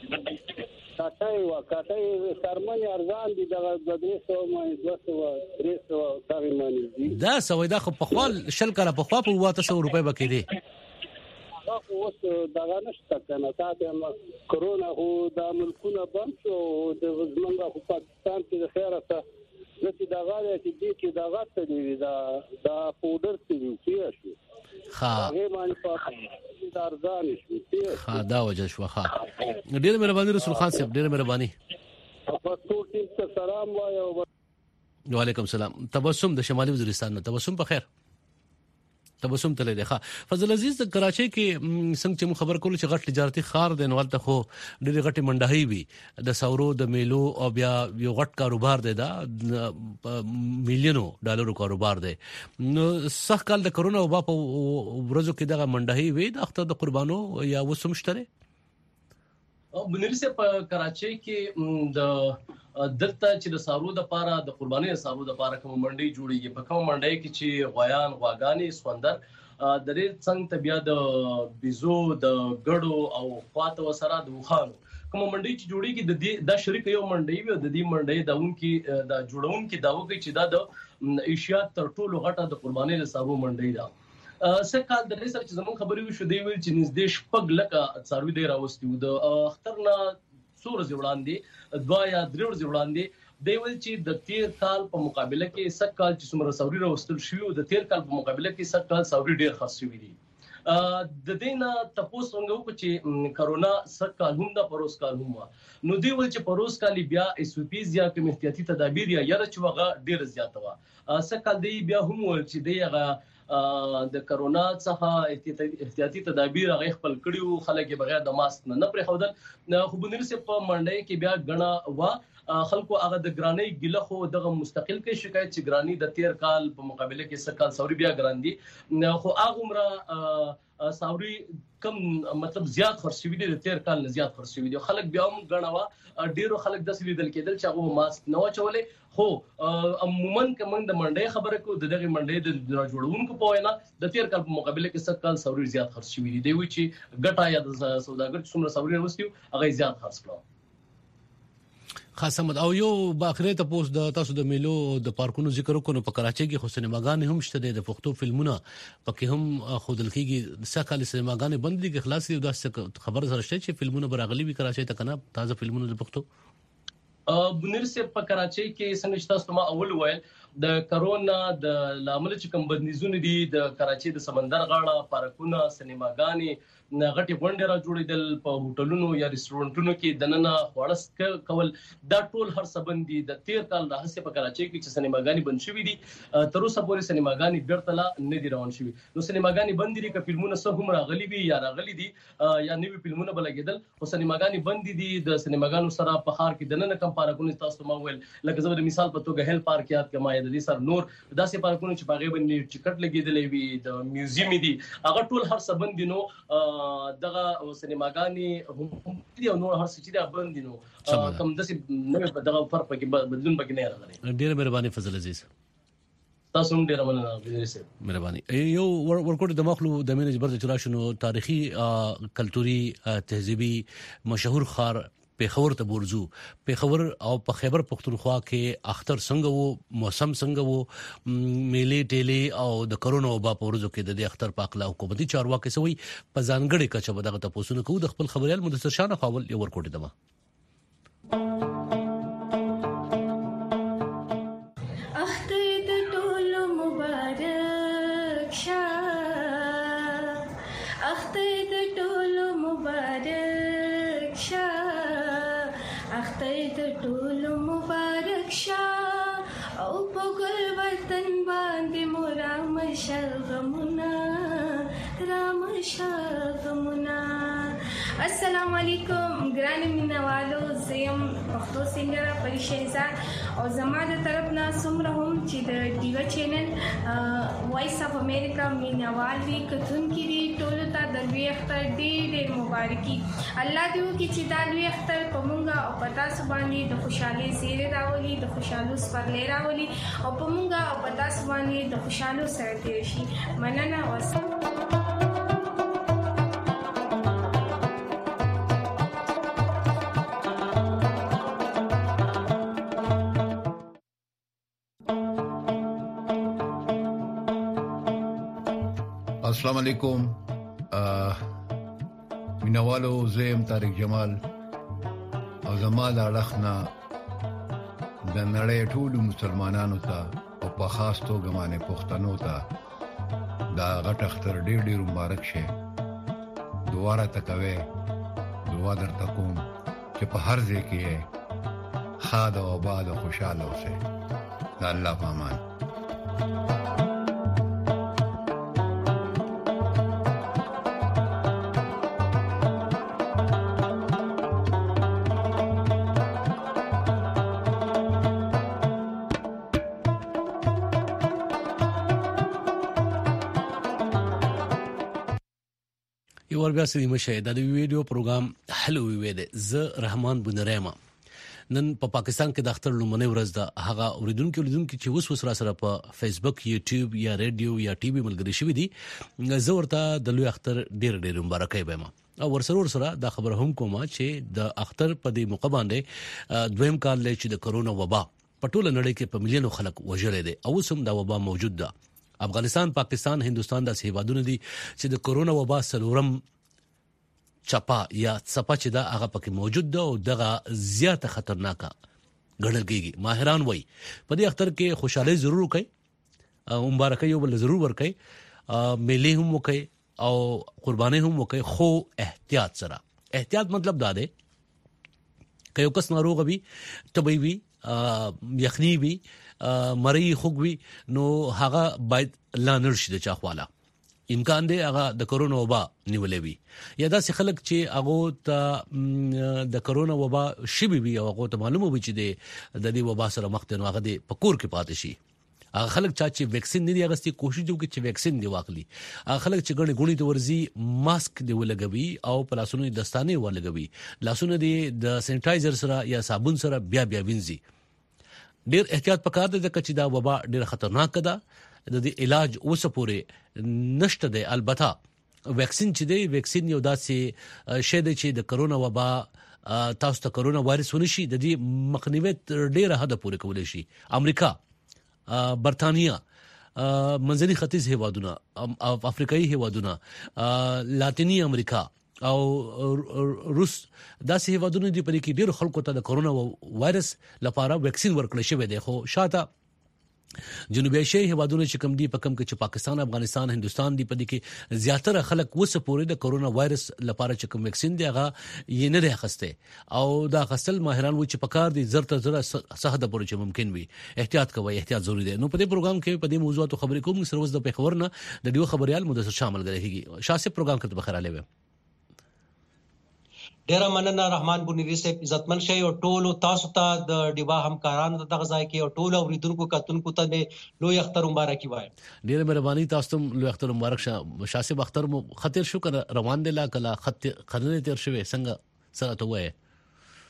کاټای سرمن ارزان دي د 200 مې 200 تقریبا دا سوي دا خو په خپل شل کړه په خپل 200 روپے بکې دي اوس دغه نشته کنه تا د کرونا هو د ملکونه بند شو د زمونږ په پاکستان کې د خیره ته چې دغه چې دغه ته دی دا پودر څه دی شو ها هغه باندې په دارځان شو ها دا وجه شو ها ډېر مهرباني رسول خان صاحب ډېر مهرباني په ټول ټیم ته سلام وایو. وعلیکم السلام. تبسم د شمالي وزیرستان نه تبسم په خیر تبسم تل دی ښه. فضل عزیز د کراچۍ کې څنګه چې خبر کولو چې غټ تجارتي خار دی نو ولته خو ډېری غټي منډهي وي د سورو د میلو او بیا یو غټ کاروبار دی دا میلیونو ډالرو کاروبار دی نو صح کال د کرونا وبا په ورځو کې دغه منډهي وي د اختر د قربانو یا وسمشتره او بنرسه په کراچۍ کې د دلته چې د سارو د پاره د قرباني سارو د پاره کوم منډي جوړیږي په کوم منډي کې چې غویان غواګانی سوندر د دې څنګه طبيعه د بيزو د ګړو او خواته وسره د وخانو کوم منډي چې جوړیږي د شریک یو منډي وي د دې منډي داونکي د جوړونکي داو کې چې د ایشیا تر ټولو غټه د قرباني سارو منډي دا سکه د ریسرچ زمون خبرې وشو دی ویل چې نږدې شپږ لکه څاروي دی راوستي د اخترنا سور ځوړاندې 2 یا 3 ځوړاندې دی ویل چې د تیر کال په مقابله کې سکه چې څومره سوري راوستل شو د تیر کال په مقابله کې سکه سوري ډیر خاص شوی دي. د دینه تاسو څنګه چې کرونا سکه هم د پروس کال هم نو دی ویل چې پروس کال بیا ایسوپیز یا کوم احتیاطي تدابیر یا یره چې وغه ډیر زیات و سکه دی بیا هم ول چې دی هغه د کرونا څخه احتیاطي تدابیر هغه خپل کړیو خلک بغیر د ماسک نه پرې خودل خو بنرسه په منډي کې بیا غنا وا خلکو هغه د ګرانی ګله خو دغه مستقل کې شکایت چې ګرانی د تیر کال په مقابله کې سکه سوري بیا ګراندي خو هغه عمره سوري کم مطلب زیات خرڅوي دي د تیر کال نه زیات خرڅوي دي خلک بیا هم غنوا ډیرو خلک د سلیدل کېدل چې هغه ماسک نه چولې خو عموما کوم د منډي خبره کو دغه منډي د جوړونکو په وینا د تیر کال په مقابله کې سکه سوري زیات خرڅوي دي وی چې ګټه یا د سوداګر څومره سوري وروستیو هغه زیات خرڅ کړو. خاصمت او یو باخره ته پوس د تاسو د میلو د پارکونو ذکر وکړو په کراچۍ کې خو سینماګان هم شته د پښتو فلمونه پکې هم خودل کېږي سکه سینماګان بند دي کې خلاصي د خبر سره شته چې فلمونه برغلي وی کراچۍ ته کنه تازه فلمونه د پښتو بنرسه په کراچۍ کې څنګه تاسو ما اول ویل د کرونا د لامل چې کوم بندیزونه دي د کراچۍ د سمندر غاړه پارکونه سینماګانې غټي غونډه را جوړیدل په هوټلونو یا ریسټورانټونو کې دننه خوړس کول دا ټول هر سبندي د تیر کال د هڅه په کراچۍ کې چې سینماګانې بند شوې دي تر اوسه پورې سینماګانې ګرځلا نه دي روان شوې نو سینماګانې بند دي ک فلمونه سه هم راغلي وي یا راغلي دي یا نوې فلمونه بلګیدل او سینماګانې بند دي د سینماګانو سره په خار کې دننه کم پارکونه تاسو ما ویل لکه زو د مثال په توګه هیل پارک یاد کما د دې سر نور داسې پارکونه چې باغې باندې ټیکټ لګیدلې وي د میوزیم دي هغه ټول هر سبند دي نو دغه سینماګانې هم دي او نور هر څه چې دا بند دي نو کوم داسې نوې دغه فرق کې بدلون پکې نه راغلی. ډېر مهرباني فضل عزیز. تاسو هم ډیر مننه بنرسه مهرباني. یو ورکوټ د مخلو د مینج برد چراشنو تاریخي کلتوري تهذیبي مشهور خار پیښور ته ورزو. پیښور او په خیبر پختونخوا کې اختر څنګه وو، موسم څنګه وو، میلې ټېلې او د کرونا وبا په ورځو کې د اختر په اخلاق حکومتي چارواکي سوي په ځانګړي کچه به دغه تاسو نه کوو. د خپل خبريال مدثر شاه خپل یو ورکوټ دمه السلام علیکم ګران مینوالو، زم پښتو سنگر پریشیزاد او زما د طرف نه څومره هم چې د ډیوا چینل وایس اف امریکا مینوال وی کتون کې دی ټول ته د لوی اختر ډېر مبارکي. الله دې وکړي چې دا لوی اختر په مونږه او پتا سبحانه د خوشاله زیره راولي، د خوشاله سپرلې راولي او په مونږه او پتا سبحانه د خوشاله سره تیر شي. مننه واسه. السلام علیکم مینوالو، زم طارق جمال او زمال اړخنا د نړۍ ټول مسلمانانو ته او په خاص توګه باندې پښتنو ته دا غټ اختر ډېر مبارک شه. دواره تکوي دعا درته کوم چې په هر ځای کې خاد او آباد او خوشاله اوسه. د الله په امان. بیا سړي مشه د ویډیو پروګرام هلو وی د ز رحمان بنریما نن په پاکستان کې د اختر لومړنۍ ورځ ده. هغه اوریدونکو چې وس را سره په فیسبوک، یوټیوب یا ریډیو یا ټي وي ملګری شوی دي، زه ورته د لوی اختر ډېر مبارکي وایم او ورسره دا خبر هم کوم چې د اختر په دې موقع باندې دویم کال لې چې د کرونا وبا په ټوله نړۍ کې په مليونو خلک وژلې دي او سم دا وبا موجود ده. افغانستان، پاکستان، هندستان د هیوادونو دي چې د کرونا وبا سلورم چپا یا څپا چې دا هغه پکې موجود ده او دغه زیاته خطرناکه ګڼل کېږي. ماهران وایي په دې اختر کې خوشاله ضرور وکړي او مبارکي یو بل ضرور ورکړي، میلې هم وکړي او قرباني هم وکړي، خو احتیاط سره. احتیاط مطلب دا دی که یو کس ناروغ وي، طبي وي، یخني وي، مری خوګوي، نو هغه باید لا نرشي د چا خواله امکان دی هغه د کرونا وبا نیولې وي یا داسې خلک چې هغه ته د کرونا وبا شبي وي او هغه ته معلومه وي چې د دې وبا سره مخ ته هغه د پکور کې پاتې شي. هغه خلک چې ویکسین نه دی اغستې کوشش وکړي چې ویکسین دی واخلي. هغه خلک چې ګڼي ته ورزي ماسک دی ولګوي او په لاسونو دستانه ولګوي، لاسونه دی د سینټایزر سره یا صابون سره بیا وینځي. ډیر احتیاط پکار دی چې دا وبا ډیر خطرناک ده. د دې علاج اوسه پورې نشته دی. البته ویکسین چې دی، ویکسین یو داسې شی دی چې د کرونا وبا تاسو ته کرونا وایرس ونشي، د دې مخنیوي ډیره حد پورې کولای شي. امریکا، برتانیا، منځني ختیځ هیوادونه، افریقایي هیوادونه، لاتینی امریکا او روس داسې هیوادونه دي په کې ډیرو خلکو ته د کرونا وایرس لپاره ویکسین ورکړل شوی دی. خو شاته جنوبي ایشیا هیوادونه چې کوم دي په کوم کې چې پاکستان، افغانستان، هندستان دي په دې کې زیاتره خلک وسه پورې د کرونا وایرس لپاره چې کوم ویکسین دی هغه یې نه راخسته او دا غسل ماهران و چې پکار دي زرته صحه د پورې چې ممکن وي. احتیاط کوئ، احتیاط ضروری دی. نو په دې پروګرام کې په دې موضوعاتو خبرې کوم. سروس د پیښور نه د دیو خبريال مدثر شامل غږیږي. شاسه پروګرام کې بخیر علي ډیر مننه رحمان بنيري صاحب، عزتمن شي او ټول تاسو ته د ډیوا همکارانو ته دغه ځای کې او ټول اوریدونکو کتونکو ته لوی اختر مبارکي وایم. ډیر مهرباني، تاسو ته لوی اختر مبارک شه. شاسه اختر مو خطر شو کنه روان دي لا کلا خط خننه تیر شوی څنګه سره ته وای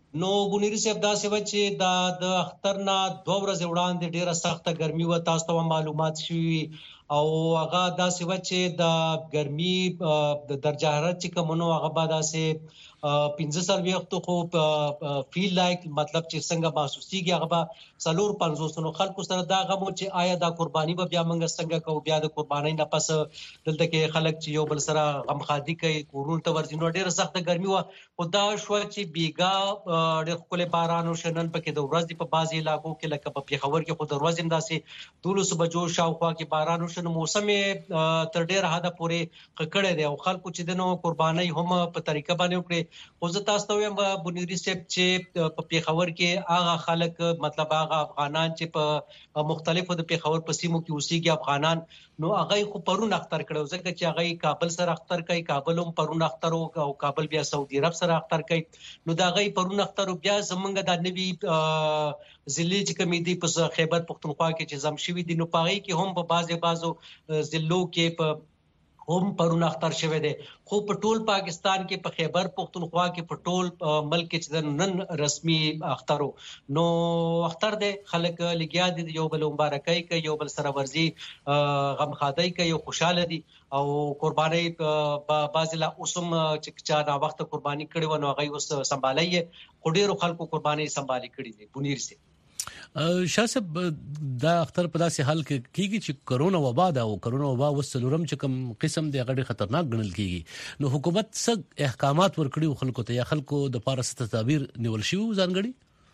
نو بونیری صاحب دا سیو چې د اختر نه 2 ورځې وړاندې ډیره سخته ګرمي و، تاسو ته معلومات شوي او هغه دا سیو چې د ګرمي د درجه حرارت چې کومونو هغه بعد اسه 15 وخت خو فیل لایک مطلب چې څنګه محسوسيږي هغه به 450 خلکو سره دا غمو چې آیا دا قرباني به بیا موږ څنګه کوو، بیا د قرباني نه پس دلته کې خلک چې یو بل سره غمخادي کوي کورون ته ورځي. ډیره سخته ګرمي و، خدا شو چې بیګا ډېر خپل باران او شنن پکې د ورځې په بعضي علاقو کې لکه په پیښور کې خو د ورځې انداسې 12 بجو شاوخوا کې باران او شنن موسم تر ډېر حد پورې ککړې دی او خلکو چې دنو قرباني هم په طریقه باندې وکړي. خو زه تاسو ته وایم بونیری صاحب چې په پیښور کې هغه خلک مطلب هغه افغانان چې په مختلفو د پیښور په سیمو کې اوسېږي افغانان، نو هغه خو پرون اختر کړو ځکه چې هغه کابل سره اختر کوي، کابل هم پرون اختر او کابل بیا سعودي عرب سره اختر کوي. نو دا هغه پرون اختر بیا زمونږ د نوي ضلع چې کمیټي په خیبر پختونخوا کې چې زم شوی دي نو پاغي کې هم په بازو ضلعو کې په هم پرون اختر شوه دي. خو په ټول پاکستان کې په خیبر پختونخوا کې په ټول ملک کې نن رسمي اخترو نو اختر دي خلک لګیا دي یو بل مبارکۍ کوي، یو بل سره ورزي غمخادي کوي، خوشاله دي او قرباني بازلا اوسم چې چا دا وخت قرباني کړي ونه غي اوس سنبالي خو ډیرو خلکو قرباني سنبالي کړي دي. بونیر سي شاسب دا اختر په داسې حال کې کیږي چې کرونا وبا دا او کرونا وبا وسلورم چې کوم قسم دی غړي خطرناک ګڼل کیږي. نو حکومت څه احکامات ورکړي خلکو ته یا خلکو د پارس تدابیر نیول شي ځانګړي؟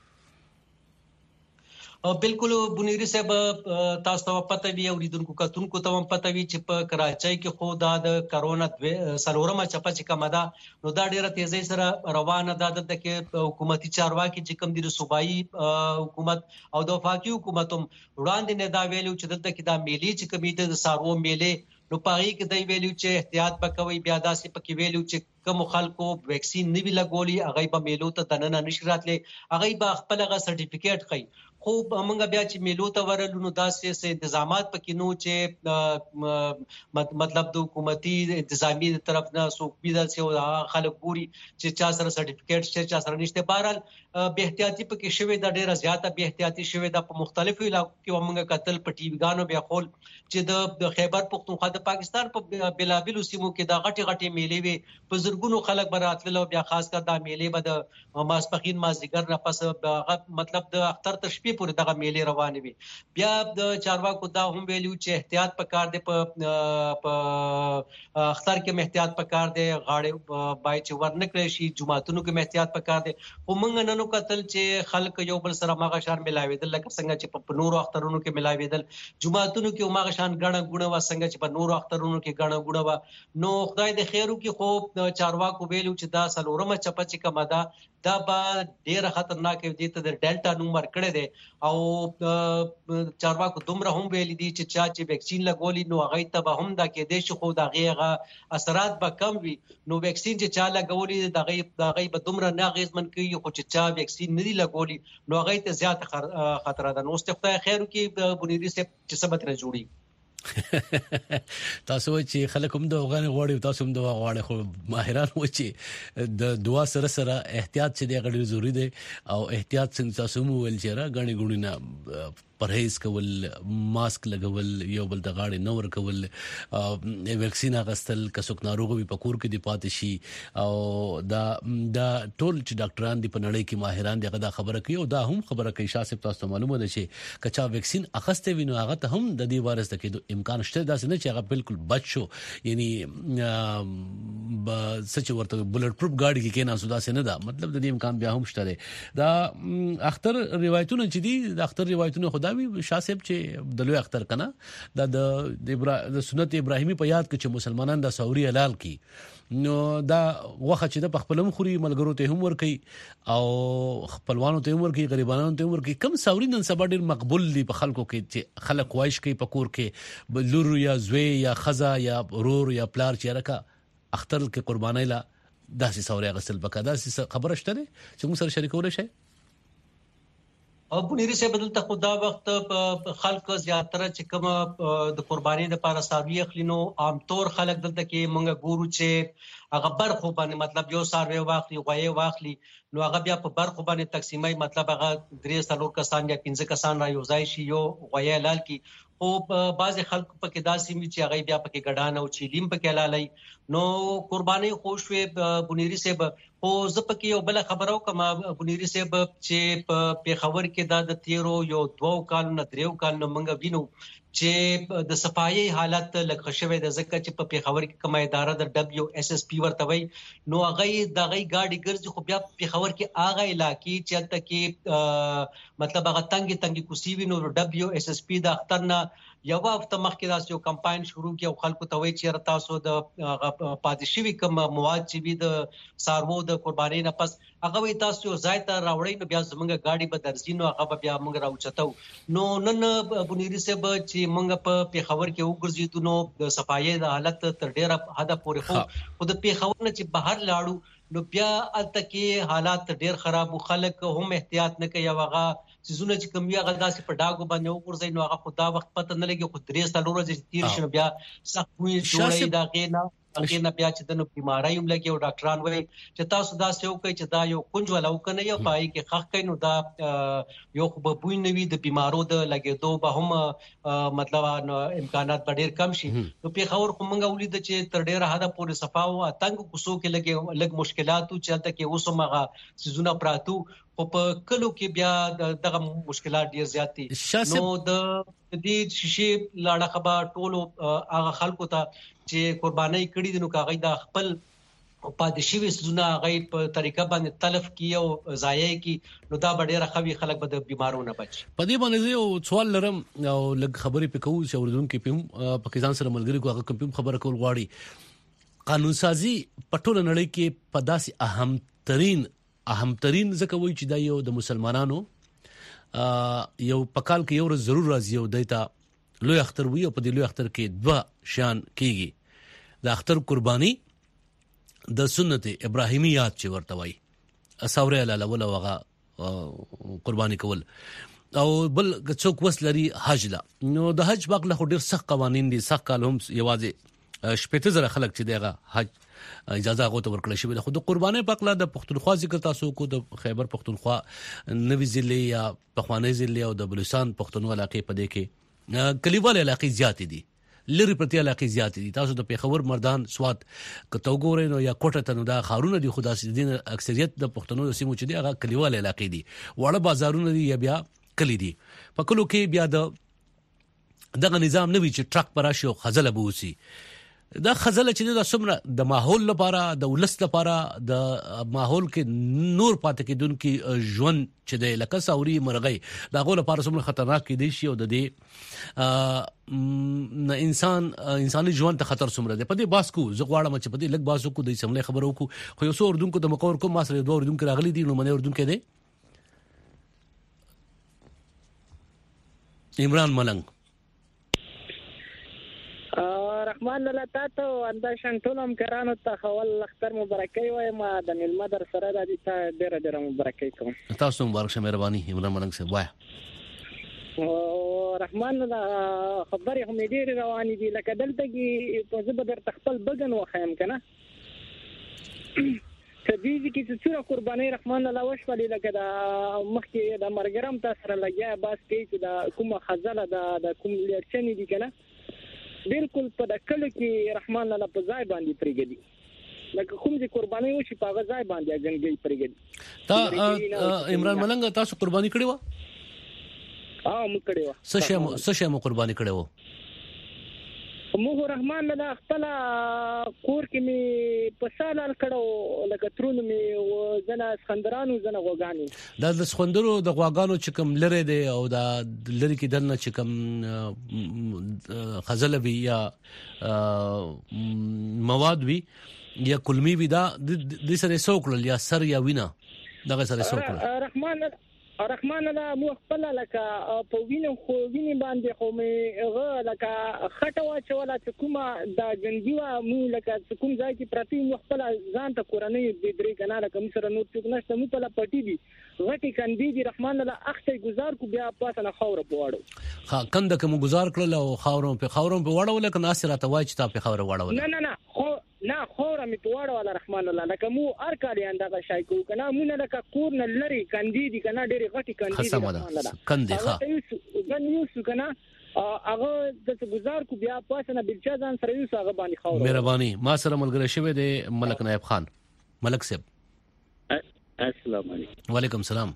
بالکل بونیری صاحب تاسو ته پته وی او لیدونکو کتونکو ته هم پته وی چې په کراچۍ کې خو د کرونا سلورمه چپه چې کومه ده نو دا ډیره تیزی سره روانه ده. د حکومتي چارواکي چې کوم دي صوبایي حکومت او د وفاقي حکومت هم وړاندې نه دا ویلو چې دلته کې دا میلي چې کمیټه د سارو میلې نو پاغي کې دی ویلو چې احتیاط وکوي. بیا داسې پکې ویلو چې کوم خلکو ویکسین نه وی لګولي هغه به میلو ته دننه نشي راتلی، هغه به خپل هغه سرټیفیکیټ خي. خو موږ بیا چې میلو ته ورلو نو داسې انتظامات پکې نو چې مطلب د حکومتي انتظامی طرف نه څوک بيد چې خلک ګوري چې چا سره سرټیفیکیټ شته چا سره نشته. بهرحال به احتیاطي پکې شوی دا ډیره زیاته به احتیاطي شوی دا په مختلفو علاقو کې موږ قتل په ټي وی غانو بیا خول چې د خیبر پختونخوا د پاکستان په بلابل سیمو کې دا غټي میلې وي په زرګونو خلک براتل او بیا خاص کر دا میلې به د ماسپخین مازیګر نه پس مطلب د اختر تشبیه پورې دغه میلې روانې وي. بیا د چارواکو دا هم ویلو چې احتیاط پکار دی په اختر کې احتیاط پکار دی، غاړې بای چې ورنکړي شي، جمعهتونو کې احتیاط پکار دی. خو موږ نن قتل چې خلک یو بل سره ماغه شان ملاویدل لکه څنګه چې په نورو اخترونو کې ملاویدل، جمعهتونو کې ماغه شان غړه غونه و څنګه چې په نورو اخترونو کې غړه غونه و. نو خدای دې خیرو کې خو چارواکو ویلو چې دا سلورمه چپه چې کومه ده دا به ډیره خطرناک دي ته د ډیلټا نوم ورکړی دی او چارواکو دومره هم ویل دي چې چا چې ویکسین لګولي نو هغه ته به هم دا کې دي خو دا غیغه اثرات به کم وي. نو ویکسین چې چا لګولي دا غي به دومره نه غیزمن کوي خو چې چا ویکسین نه لګولي نو هغه ته زیات خطر ده. نو استخدای خیرو کې بنيري سه چې سبت نه جوړي تاسو چې خلک هم د غوښنه غوړي تاسو هم د غوړي خو ماهران و چې د دوا سره سره احتیاط چې دی غړي ضروری دی او احتیاط څنګه تاسو مو ول چې را غړي ګړي نه پرهیز کول، ماسک لګول، یو بل د غاړې نور کول، ویکسین اغستل، کڅوک ناروغ وي پکور کې دی پاتې شي او دا ټول چې ډاکټران دی په نړۍ کې ماهران دی دا خبره کوي او دا هم خبره کوي شاسب تاسو معلومه ده چې کچا ویکسین اخسته وینو هغه ته هم د دې وایرس د کېدو امکان شته، دا نه چې هغه بالکل بچ شو یعنی سچ ورته بلټ پروف ګاډي کې کېنا سودا سي نه ده، مطلب د دې امکان بیا هم شته. دا اختر روایتونه چې دي د اختر روایتونه خدای شاسب چې د لوی اختر کنه د سنت ابراهیمی په یاد کې چې مسلمانان د سوري حلال کی نو دا وخت چې د خپلم خوري ملګرو ته هم ور کوي او خپلوانو ته هم ور کوي، غریبانو ته هم ور کوي. کم سوري نن سبا ډیر مقبول دي په خلکو کې چې خلک وایش کوي پکور کې لور یا زوی یا خزا یا ورور یا پلار چې راکا اختر کې قربانای لا داسې سوري غسل بکا داسې خبره شته چې موږ سره شریکول شي. او بنيري سه بدل ته خدا وخت خلک زیاتره چې کوم د قرباني د لپاره ساوی اخلینو عام طور خلک دلته کې مونږ ګورو چې هغه برخو باندې مطلب یو ساروی واخلي غوي واخلي نو هغه بیا په برخو باندې تقسیمای مطلب هغه 3 کسان یا 15 کسان را یوځای شي یو غوي لال کی او بعض خلک په کې داسې می چې هغه بیا په کې ګډان او چیلیم په کې لالای نو قرباني خوشوي بنيري صاحب او زپکه یو بل خبرو کما بنيري صاحب چې په پیښور کې د 13 یو 2 کال نه 3 کال نه منګه وینو چې د صفایي حالت لکه شوی د زکه چې په پیښور کې کومه اداره د WSSP ورته وي نو هغه د غي گاډي ګرځي خو بیا پیښور کې هغه علاقې چې تل کې مطلب هغه تنګي کوسی وینو WSSP د اخترنا یو هفته مخکې داس یو کمپاین شروع کړي او خلکو ته وایي چې تاسو د پادشي کوم مواد چې وي د سارو د قرباني نه پس هغه وي تاسو ځای ته راوړی نو بیا زمونږ گاډي به درځي نو هغه بیا موږ راوچتو نو نن بنيري صاحب چې موږ په پیښور کې وګرځیدو نو د صفایي د حالت تر ډیره حد پورې خو د پیښور نه چې بهر لاړو نو بیا الته کې حالات ډیر خراب او خلک هم احتیاط نه کوي هغه سيزونه چې کوم یو غداسي په ډاګو باندې وګرځي نو هغه خدا وخت پته نه لګي خو 3 سال ورځې تیر شنو بیا سخت وي جوړي دا غینا هغه بیا چې د بیماری هم لګي او ډاکټران وایي چې تاسو دا څه وکړئ چې دا یو کونج ولا وکنه یو پای کې خخ کین نو دا یو خو به بوی نوي د بیمارو د لګېدو به هم مطلب امکانات ډېر کم شي نو په خبر خو مونږ ولید چې تر ډېر حدا پورې صفاو تنګ کوسو کې لګي مشکلاتو چې تل کې اوسمغه سيزونه پراتو او په کلو کې بیا دغه مشکلات ډېر زیات دي نو د دې شیشې لاړه خبا ټولو هغه خلکو ته چې قرباني کړي دي نو کاغی د خپل پادشي وسونه غي په طریقه باندې تلف کیو ضایع کی نو دا ډېر خوي خلک به د بیمارونو بچي په دې باندې یو سوال لرم او لږ خبرې پکو چې اوردونکو په پاکستان سره ملګری کو هغه کوم خبره کول غواړي قانون سازي پټول نړۍ کې په داسې اهم ترين ځکه وایي چې دا یو د مسلمانانو یو پکال کې یو ورځ ضرور راځي او دایته لوی اختر وي او په دې لوی اختر کې 2 شان کیږي د اختر قرباني د سنت ابراهیمیات چې ورته وایي اساوره لاله ولا وغه قرباني کول او بل څوک وسلري حج لا نو د حج باغ له ډیر سخت قوانين دي سخت کالهم یوازې شپته زره خلک چې دغه حج اجازه غوته ورکړل شوی د خود قرباني پکله د پښتونخوا ذکر تاسو کو د خیبر پښتونخوا نوي ضلع یا پخوانی ضلع او د بلوچستان پښتونخوا علاقې په دې کې کلیوال علاقې زیات دي لری پرتی علاقې زیات دي تاسو د پیښور مردان سواد کته وګورئ نو یا کوټه ته نو دا خارونه دي خدا سي دین اکثریت د پښتنو سیمو چې دي هغه کلیوال علاقې دي وړه بازارونه دي یا بیا کلی دي په کلو کې بیا دغه نظام نوي چې ټرک پراشي او خزل بوسي دا خزل چې د سمره د ماحول لپاره د ولس لپاره د ماحول کې نور پاتې کېدونکو ژوند چې د لکه ساوري مرغۍ دا غو لپاره سمره خطرناک دي شي او د دې انساني ژوند ته خطر سمره ده په دې باس کو زغواړم چې په دې لګ باسو کو د سملې خبرو کو خو یو څو اردوونکو د مقور کو ما سره دوه اردوونکو راغلي دي نو منه اردوونکو دي عمران ملنګ رحمان الله تاسو انداشن ټولم کرانو ته خول اختر مبارکي وای ما د ملمدر سره د دې ډېر مبارکي کوم تاسو مبارک شه مهرباني عمران ملنګ صاحب وای او رحمان الله خبري هم ډېر رواني دي لکه دلته کې په زبر تخپل بغن وخایم کنه کدی چې څوره قرباني رحمان الله وشولې لکه د مخکې د مرګرام تاسو سره لګیا باس کې چې د کومه خزله د کوم لرچنی دي کنه بالکل په دکلو کې رحمان الله په ځای باندې پرېږدي لکه کوم چې قرباني وشي په ځای باندې غنګي پرېږدي تا عمران ملنګ تاسو قرباني کړی و مو کړی و څه شی مو قرباني کړی و مو رحمان الله خپل کور کې می په سالال کړو لکه ترونه می زنه سخندرانو زنه غوګانی د سخندرو د غواګانو چې کوم لری دی او د لری کې دنه چې کوم خزل وی یا مواد وی یا کلمی وی دا د سره سوکل یا سر یا وینا دغه سره سوکل رحمان الله مو خپل لکه په وینو خو ویني باندې خو مې غه لکه خټه واچوله چې کومه د جنګیوا مو لکه کوم ځای کې پرتی مو خپل ځان ته کورنۍ د درې کناله کوم سره نور څه نشته مو په لا پټي دي غټي کندې دي رحمان الله اخته گزار کو بیا پاسه نه خاور پواړو ها کنده کوم گزار کړل او خاورم په وړول کنه اسره ته وای چې تا په خاور وړول نه خو نه خوره می پواړه ولا رحمان الله لکه مو هر کال یې اندازه شای کو کنه مونږ لکه کور نه لري کندې دي کنه ډېری غټي کندې دي کندې ښه یو کنه هغه د گزار کو بیا پاسنه بلچا ځان سره یو هغه باندې خاور مهرباني ما سره ملګری شوی دی ملک نایب خان ملک صاحب السلام علیکم وعلیکم السلام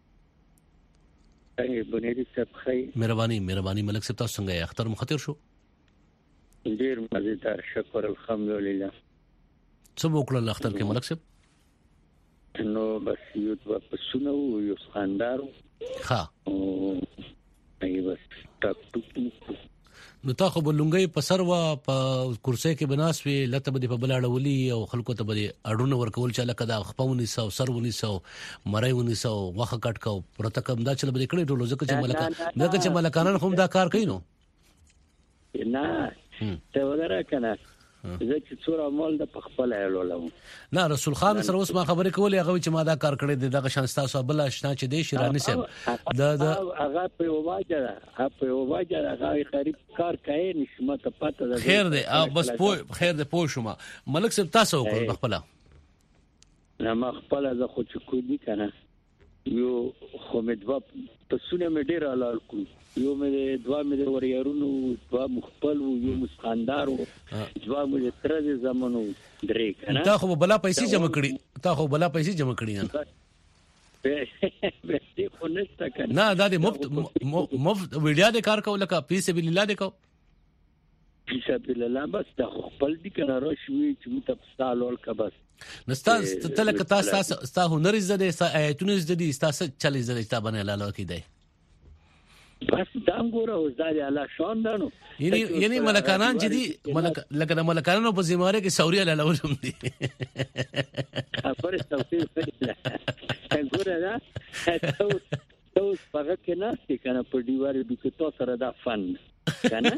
بنيري صاحب خیر مهرباني ملک صاحب تاسو څنګه اختر مخاطر شو ډیر مزیدار شکر الحمدلله څه وکړل اختر کې ملک صاحب نو بس یو په سونو یو خاندارو ها ای بس ټاپ نو تا خو بلونګي په سر وا په کرسي کې بناس وی لته بده په بلاړولي او خلکو ته بده اډونه ورکول چې لکه دا خپونی سو سرونی سو مړایونی سو واخه کټ کو پرته کم دا چل بده کړي ټولو ځکه چې ملکانان هم دا کار کوي نو نه ته ودره کنه زه چې څوره مول د خپل اړولم نه رسول خان سره اوس ما خبرې کولې هغه چې ما دا کار کړی دی دغه شان تاسو بل آشنا چې دی شیرانی صاحب د هغه په واجه هغه غریب کار کوي نشمه ته پته ده خیر دی بس خیر دی پوه شوم ملک صاحب تاسو وکړه خپل نه ما خپل زه خو چې کو دي کنه یو خو مدوا پسونه مې ډیر حلال کو یو مې دوا مې وريارونو دوا مخبل یو مسخاندارو دوا مې تر دې زمانو درې کنه تا خو بلا پیسې جمع کړې نه به خو نشته کنه نه دا دې مفت ویډیا دې کار کول لکه پیسې بل الله دې کو پیسې بل الله بس دا خپل دې کنه راشوي چې متفصال کا بس نستا تلک تاسو هنر زده آیتونه زده تاسو چل زده تا باندې لاله کیدای بس دا ګوره او زاري الله شان دانو یعنی ملکانان چې دي لکه ملکانانو په زماره کې سوري لاله ولوم دي خبره توفیق ګوره دا تو هغه کې نه کنه په دیوار د کتو سره دا فن کنه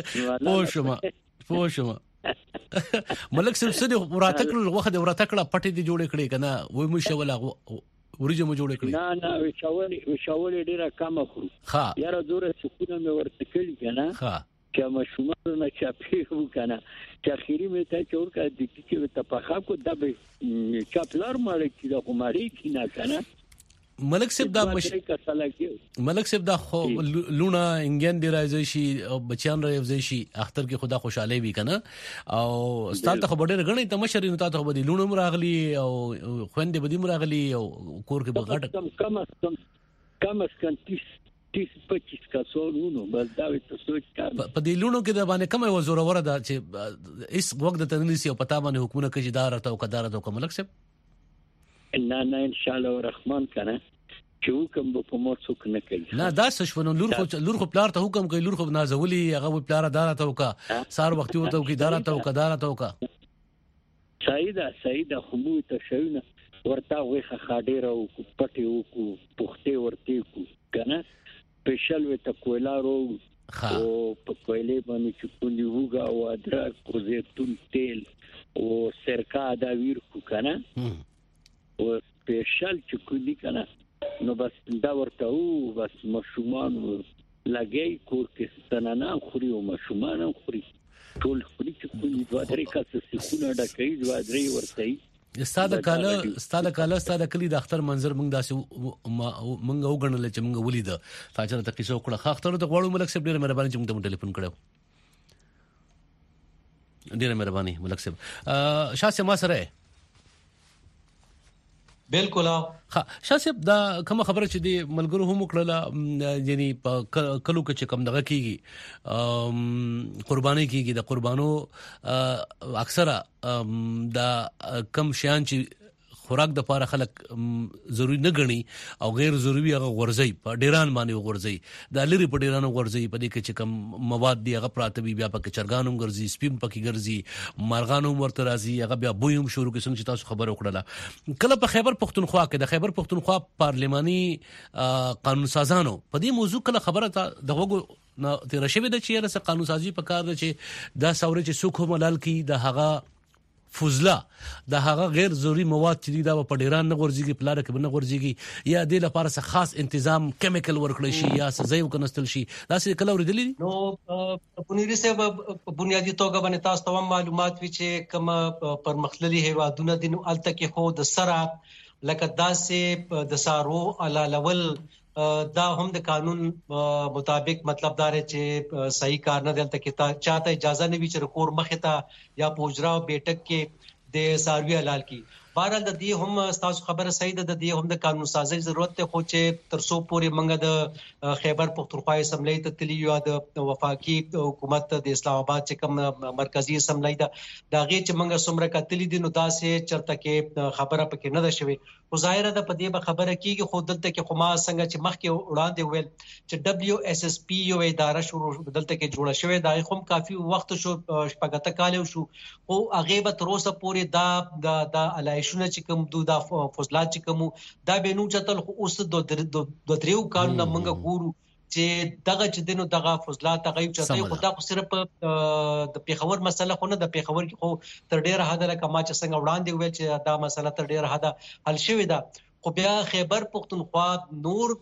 پوښما ملک صاحب سده وراتکړه وخت وراتکړه پټې دي جوړې کړې کنه وای مو شولا ورجه مو جوړې کړې نه وشاولې ډیره کم خو ها یاره دوره سکونه مې ورته کړی کنه ها چې مشومه نه چاپی وکنه چې اخیری مې ته چور کا د چې ته په خا کو د چاپلار مړ کی د کوماري کی نه کنه ملک صاحب دا خو لونه انګین دی راځي شي او بچیان راځي شي اختر کې خدا خوشاله وي کنه او ستاسو خو ډېر غني ته مشر نو تاسو به لونه مراغلي او خويندې به دي مراغلي او کور کې بغټ کم اس کن 30-25 کسونو بس دا ته سوچ کار په دې لونو کې د باندې کومه وزوره ورده چې اس وخت د تنلیسي او پتا باندې حکومت کې جدار او قدارت او ملک صاحب نه ان شاء الله الرحمن کنه چې حکم په مو څوک نه کوي نه دا شونه لور خو پلار ته حکم کوي لور خو نازولي هغه پلار دارا ته وکا سار وختي وته کی دارا ته وکا سیدا خمو ته شونه ورته وې خاډیر او پټي او پخته ورته کو کنه سپیشل وته کویلارو او په کویلې باندې چې پوندي وګا او ادرک او زيتون تیل او سرکا دا ویر کو کنه او سپیشل چې کلی کنه نو بس دا ورته او بس مشومان لګي کور کې ستنانا خوري او مشومان خوري ټول خوري چې کلی دوه درې کاسه سکونه ډکې دوه درې ورته استاد کاله کلی د اختر منظر موږ داسې موږ وګڼل چې موږ ولید تاجر ته کیسه وکړه اختر ته غواړو ملک صاحب ډېر مهرباني چې موږ ته ټلیفون کړو ډېر مهرباني ملک صاحب شاسه ما سره بالکل ها شاسه دا کوم خبره چې دی ملګرو هم کړله یعنی کلو کې کم دغه کیږي قرباني کیږي د قربانو اکثره دا کم شیان چې خوراک د پاره خلک ضروری نه غني او غیر ضروری هغه ورزي په ډیران باندې ورزي د لری په ډیرانو ورزي په دې کې چې کم مواد دی هغه پراتوي بیا پکې چرګانوم ګرځي سپیم پکې ګرځي مارغانوم ورته راځي هغه بیا بویم شروع کې څنګه تاسو خبر وکړه کله په خیبر پختونخوا کې د خیبر پختونخوا پارلماني قانون سازانو په دې موضوع کله خبره د وګو تیر شوی د چیرې سره قانون سازي په کار ده چې دا ثوره چې سوق هم ملال کی د هغه فضله د هغه غیر ضروري مواد چې دا په ډیران نه غورځيږي په لار کې نه غورځيږي یا د لپاره څه خاص تنظیم کیمیکل ورکړی شي یا سزا وکنستل شي دا څه کله ورېدلی نو پونیری صاحب بنیادی توګه باندې تاسو ته معلومات وی چې کوم پرمختللي هیوادونه دي نو الته کې خو د سره لکه داسې د سارو علا لول دا هم د قانون مطابق مطلب دار چې صحیح کار نه دلته کې چاته اجازه نه وی چې کور مخه ته یا پوجرا او بیٹک کې د ساروی حلال کی بهرحال د دې هم تاسو خبره صحیح ده د دې هم د قانون سازي ضرورت ته خو چې ترسو پورې منګه د خیبر پختونخوا اسمبلی ته تلی یو د وفاقي حکومت د اسلام آباد چې کوم مرکزی اسمبلی دا غي چې منګه سمره کتلی دي نو داسې چرته کې خبره پکې نه ده شوی خو ظاهره ده په دې به خبره کیږي خو دلته کې خو ما څنګه چې مخکې وړاندې ویل چې WSSP یو اداره شروع دلته کې جوړه شوې دا هم کافي وخت شو شپږته کال شو او هغه به تر اوسه پورې دا علایشونه چې کوم دا فضلات چې کوم دا به نو چتل اوس د دریو کارونه منګه ګورو چې دغه چې دینو دغه فضلات هغه چته خدا خو صرف د پیښور مسله خو نه د پیښور کې خو تر ډیره حد لکه ما چې څنګه وړاندې ویل چې دا مسله تر ډیره حد حل شوې ده خو بیا خیبر پختونخوا نور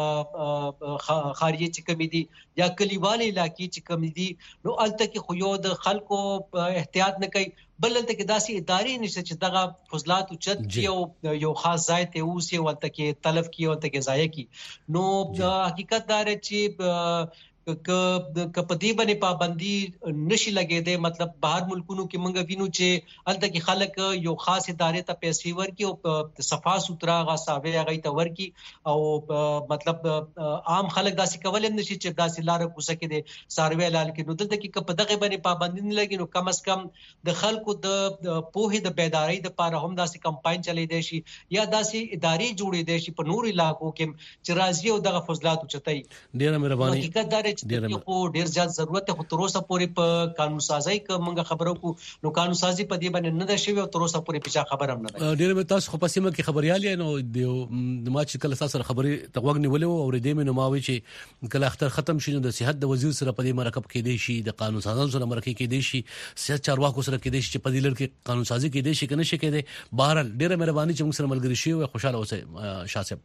خارجي چې کمی دي یا کلیوالي علاقې چې کمی دي نو الته کې خو یو د خلکو احتیاط نه کوي بل الته کې داسې ادارې نشته چې دغه فضلات او چت یو خاص ځای ته اوسې ولته کې تلف کی ولته کې ضایع کی نو حقیقت دار چې که په دې باندې پابندي نشي لګېدې مطلب بهر ملکونو کې مونږ وینو چې الته کې خلک یو خاص ادارې ته پیسې ورکي او صفا سوترا غاصابه هغه ته ورکي او مطلب عام خلک داسې کول هم نشي چې داسې لار کوسه کې دي ساروی حلال کې نو دلته کې په دغه باندې پابندي نه لګي نو کم از کم د خلکو د پوهې د بیداری د لپاره هم داسې کمپاین چلی دی شي یا داسې ادارې جوړې دي شي په نور علاقو کې چې راځي او دغه فضلات چتای ډیره مهرباني حقیقت دار خو ډیر زیات ضرورت خو تر اوسه پورې په قانون سازي کې موږ خبرو کو نو قانون سازي په دې باندې نه ده شوی او تر اوسه پورې پیچا خبر هم نه ده ډیر مې تاسو خو پسې مې خبريال نو د ما چې کله تاسو خبرې تغوګ نیولې او ردې مې نو ماوي چې کله اختر ختم شي نو د صحت د وزیر سره په دې مرکب کې دی شي د قانون سازانو سره مرکب کې دی شي صحت چارواکو سره کې دی شي چې په دې لړ کې قانون سازي کې دی شي کنه شي کې دی بهر ډیر مهرباني چې موږ سره ملګری شي او خوشاله اوسئ شاسب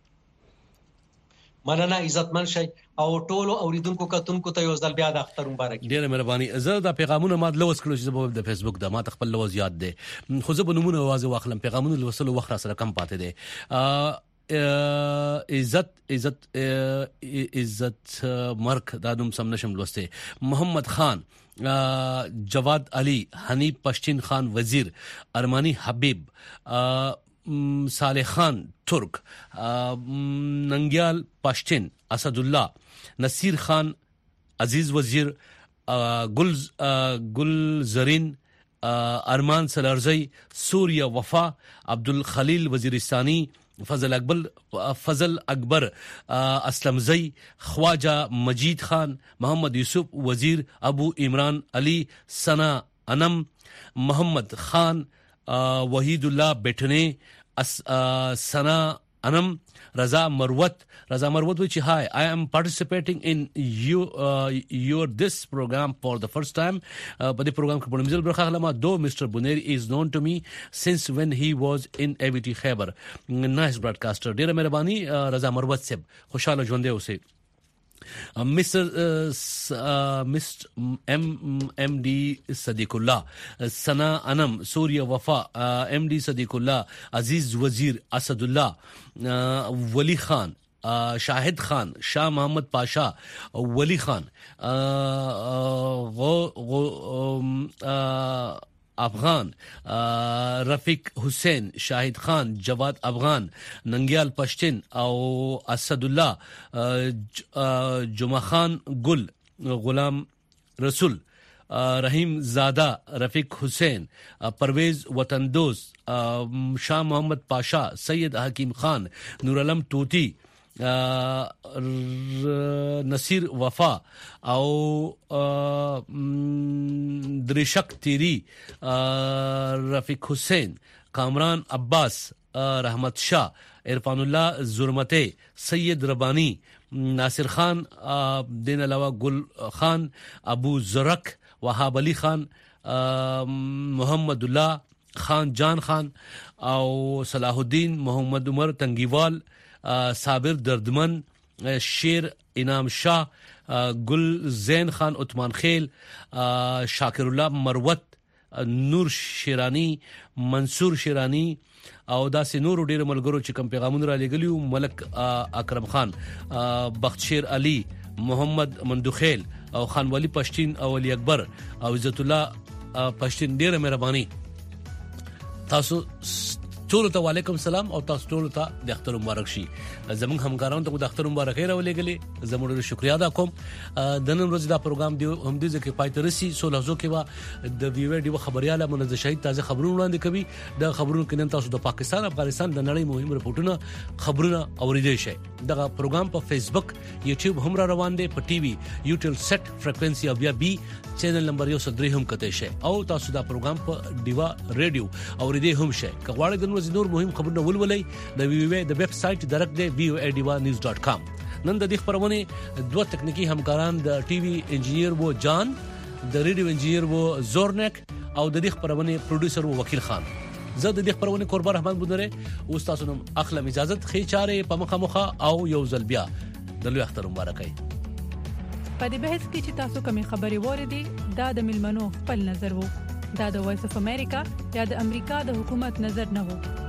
مننه عزتمن شي او ټولو اوریدونکو کتونکو ته یو ځل بیا د اختر مبارک ډیره مهرباني زه د پیغامونو ما لوس کړو چې د فیسبوک د ما خپل لوز یاد دي خو زه به نمونه आवाज واخلم پیغامونو لوسلو وخت سره کم پاتې دي عزت مرک دا نوم سم نشم لوسته محمد خان جواد علي حنیف پشتین خان وزیر ارمانی حبیب صالح خان ترک ننگیال پشتین اسد الله نصیر خان عزیز وزیر گل زرین ارمان سلارزی سوریا وفا عبدالخلیل وزیرستانی فضل اکبر اسلمزی خواجہ مجید خان محمد یوسف وزیر ابو عمران علی ثنا انم محمد خان وحید الله بیٹھنے ثنا انم رضا مروت which hi I am participating in your this program for the first time but the program ko bonimzel brakhalama do Mr. Buneri is known to me since when he was in AVT Khyber nice broadcaster dear mehrabani Raza Marwat sab khushal jonde use Mr. MD Sadiqullah Sana Anam Surya Wafa MD Sadiqullah Aziz Wazir Asadullah Wali Khan شاهد خان شاه محمد پاشا ولی خان افغان رفیق حسین شاهد خان جواد افغان ننگیال پشتین او اسد الله جمعه خان گل غلام رسول رحیم زادہ رفیق حسین پرویز وطن دوست شاہ محمد پاشا سید حکیم خان نور علم توتی نصیر وفا او درشک تیری رفیق حسین کامران عباس رحمت شاہ عرفان اللہ زرمتے سید ربانی ناصر خان دین علاوہ گل خان ابو زرک وهاب علی خان محمد اللہ خان جان خان او صلاح الدین محمد عمر تنگیوال صابر دردمن شیر انعام شاه گل زین خان عثمان خیل شاکر الله مروت نور شیرانی منصور شیرانی او داسې نور ډیر ملګرو چې کوم پیغامونه را لګلیو ملک اکرم خان بختشیر علي محمد مندوخیل او خان ولی پښتين او علي اکبر او عزت الله پښتين ډیره مهرباني تاسو ټول ته وعلیکم سلام او تاسو ټول ته د اختر مبارک شي زموږ همکارانو ته د اختر مبارک راولېګلې زموږ شکریا ادا کوم د نن ورځې دا پروګرام دی هم دې ځکه پای ته رسي 16 کې وا د ویو ډیو خبرياله منځ شهید تازه خبرونه وړاندې کوي د خبرونو کې نن تاسو د پاکستان افغانستان د نړۍ مهم رپورټونه خبرونه اوریدئ شئ دغه پروګرام په فیسبوک یوټیوب هم را روان دی په ټي وي یوټیوب سیټ فریکوئنسي او بیا بي چینل نمبر 103 هم کته شئ او تاسو دا پروګرام په ډیوا ریډیو اوریدئ هم شئ کغواړئ د نور مهم خبرونه ولولئ د ویو د ویب سټ ډایرکټ دی voadivanews.com نن د دې خبرونه دوه تکنیکی همکاران د ټي وي انجینیر وو جان د ریډیو انجینیر وو زورنک او د دې خبرونه پروډوسر وو وکیل خان زه د دې خبرونه قربان رحمان بندره او تاسو نن اخلم اجازه خې چاره په مخه او یو ځل بیا د لوی اختر مبارکي په دې بحث کې چې تاسو کومې خبرې وریدي دا د ملمنو خپل نظر وو دا د وایس اف امریکا یا د امریکا د حکومت نظر نه وو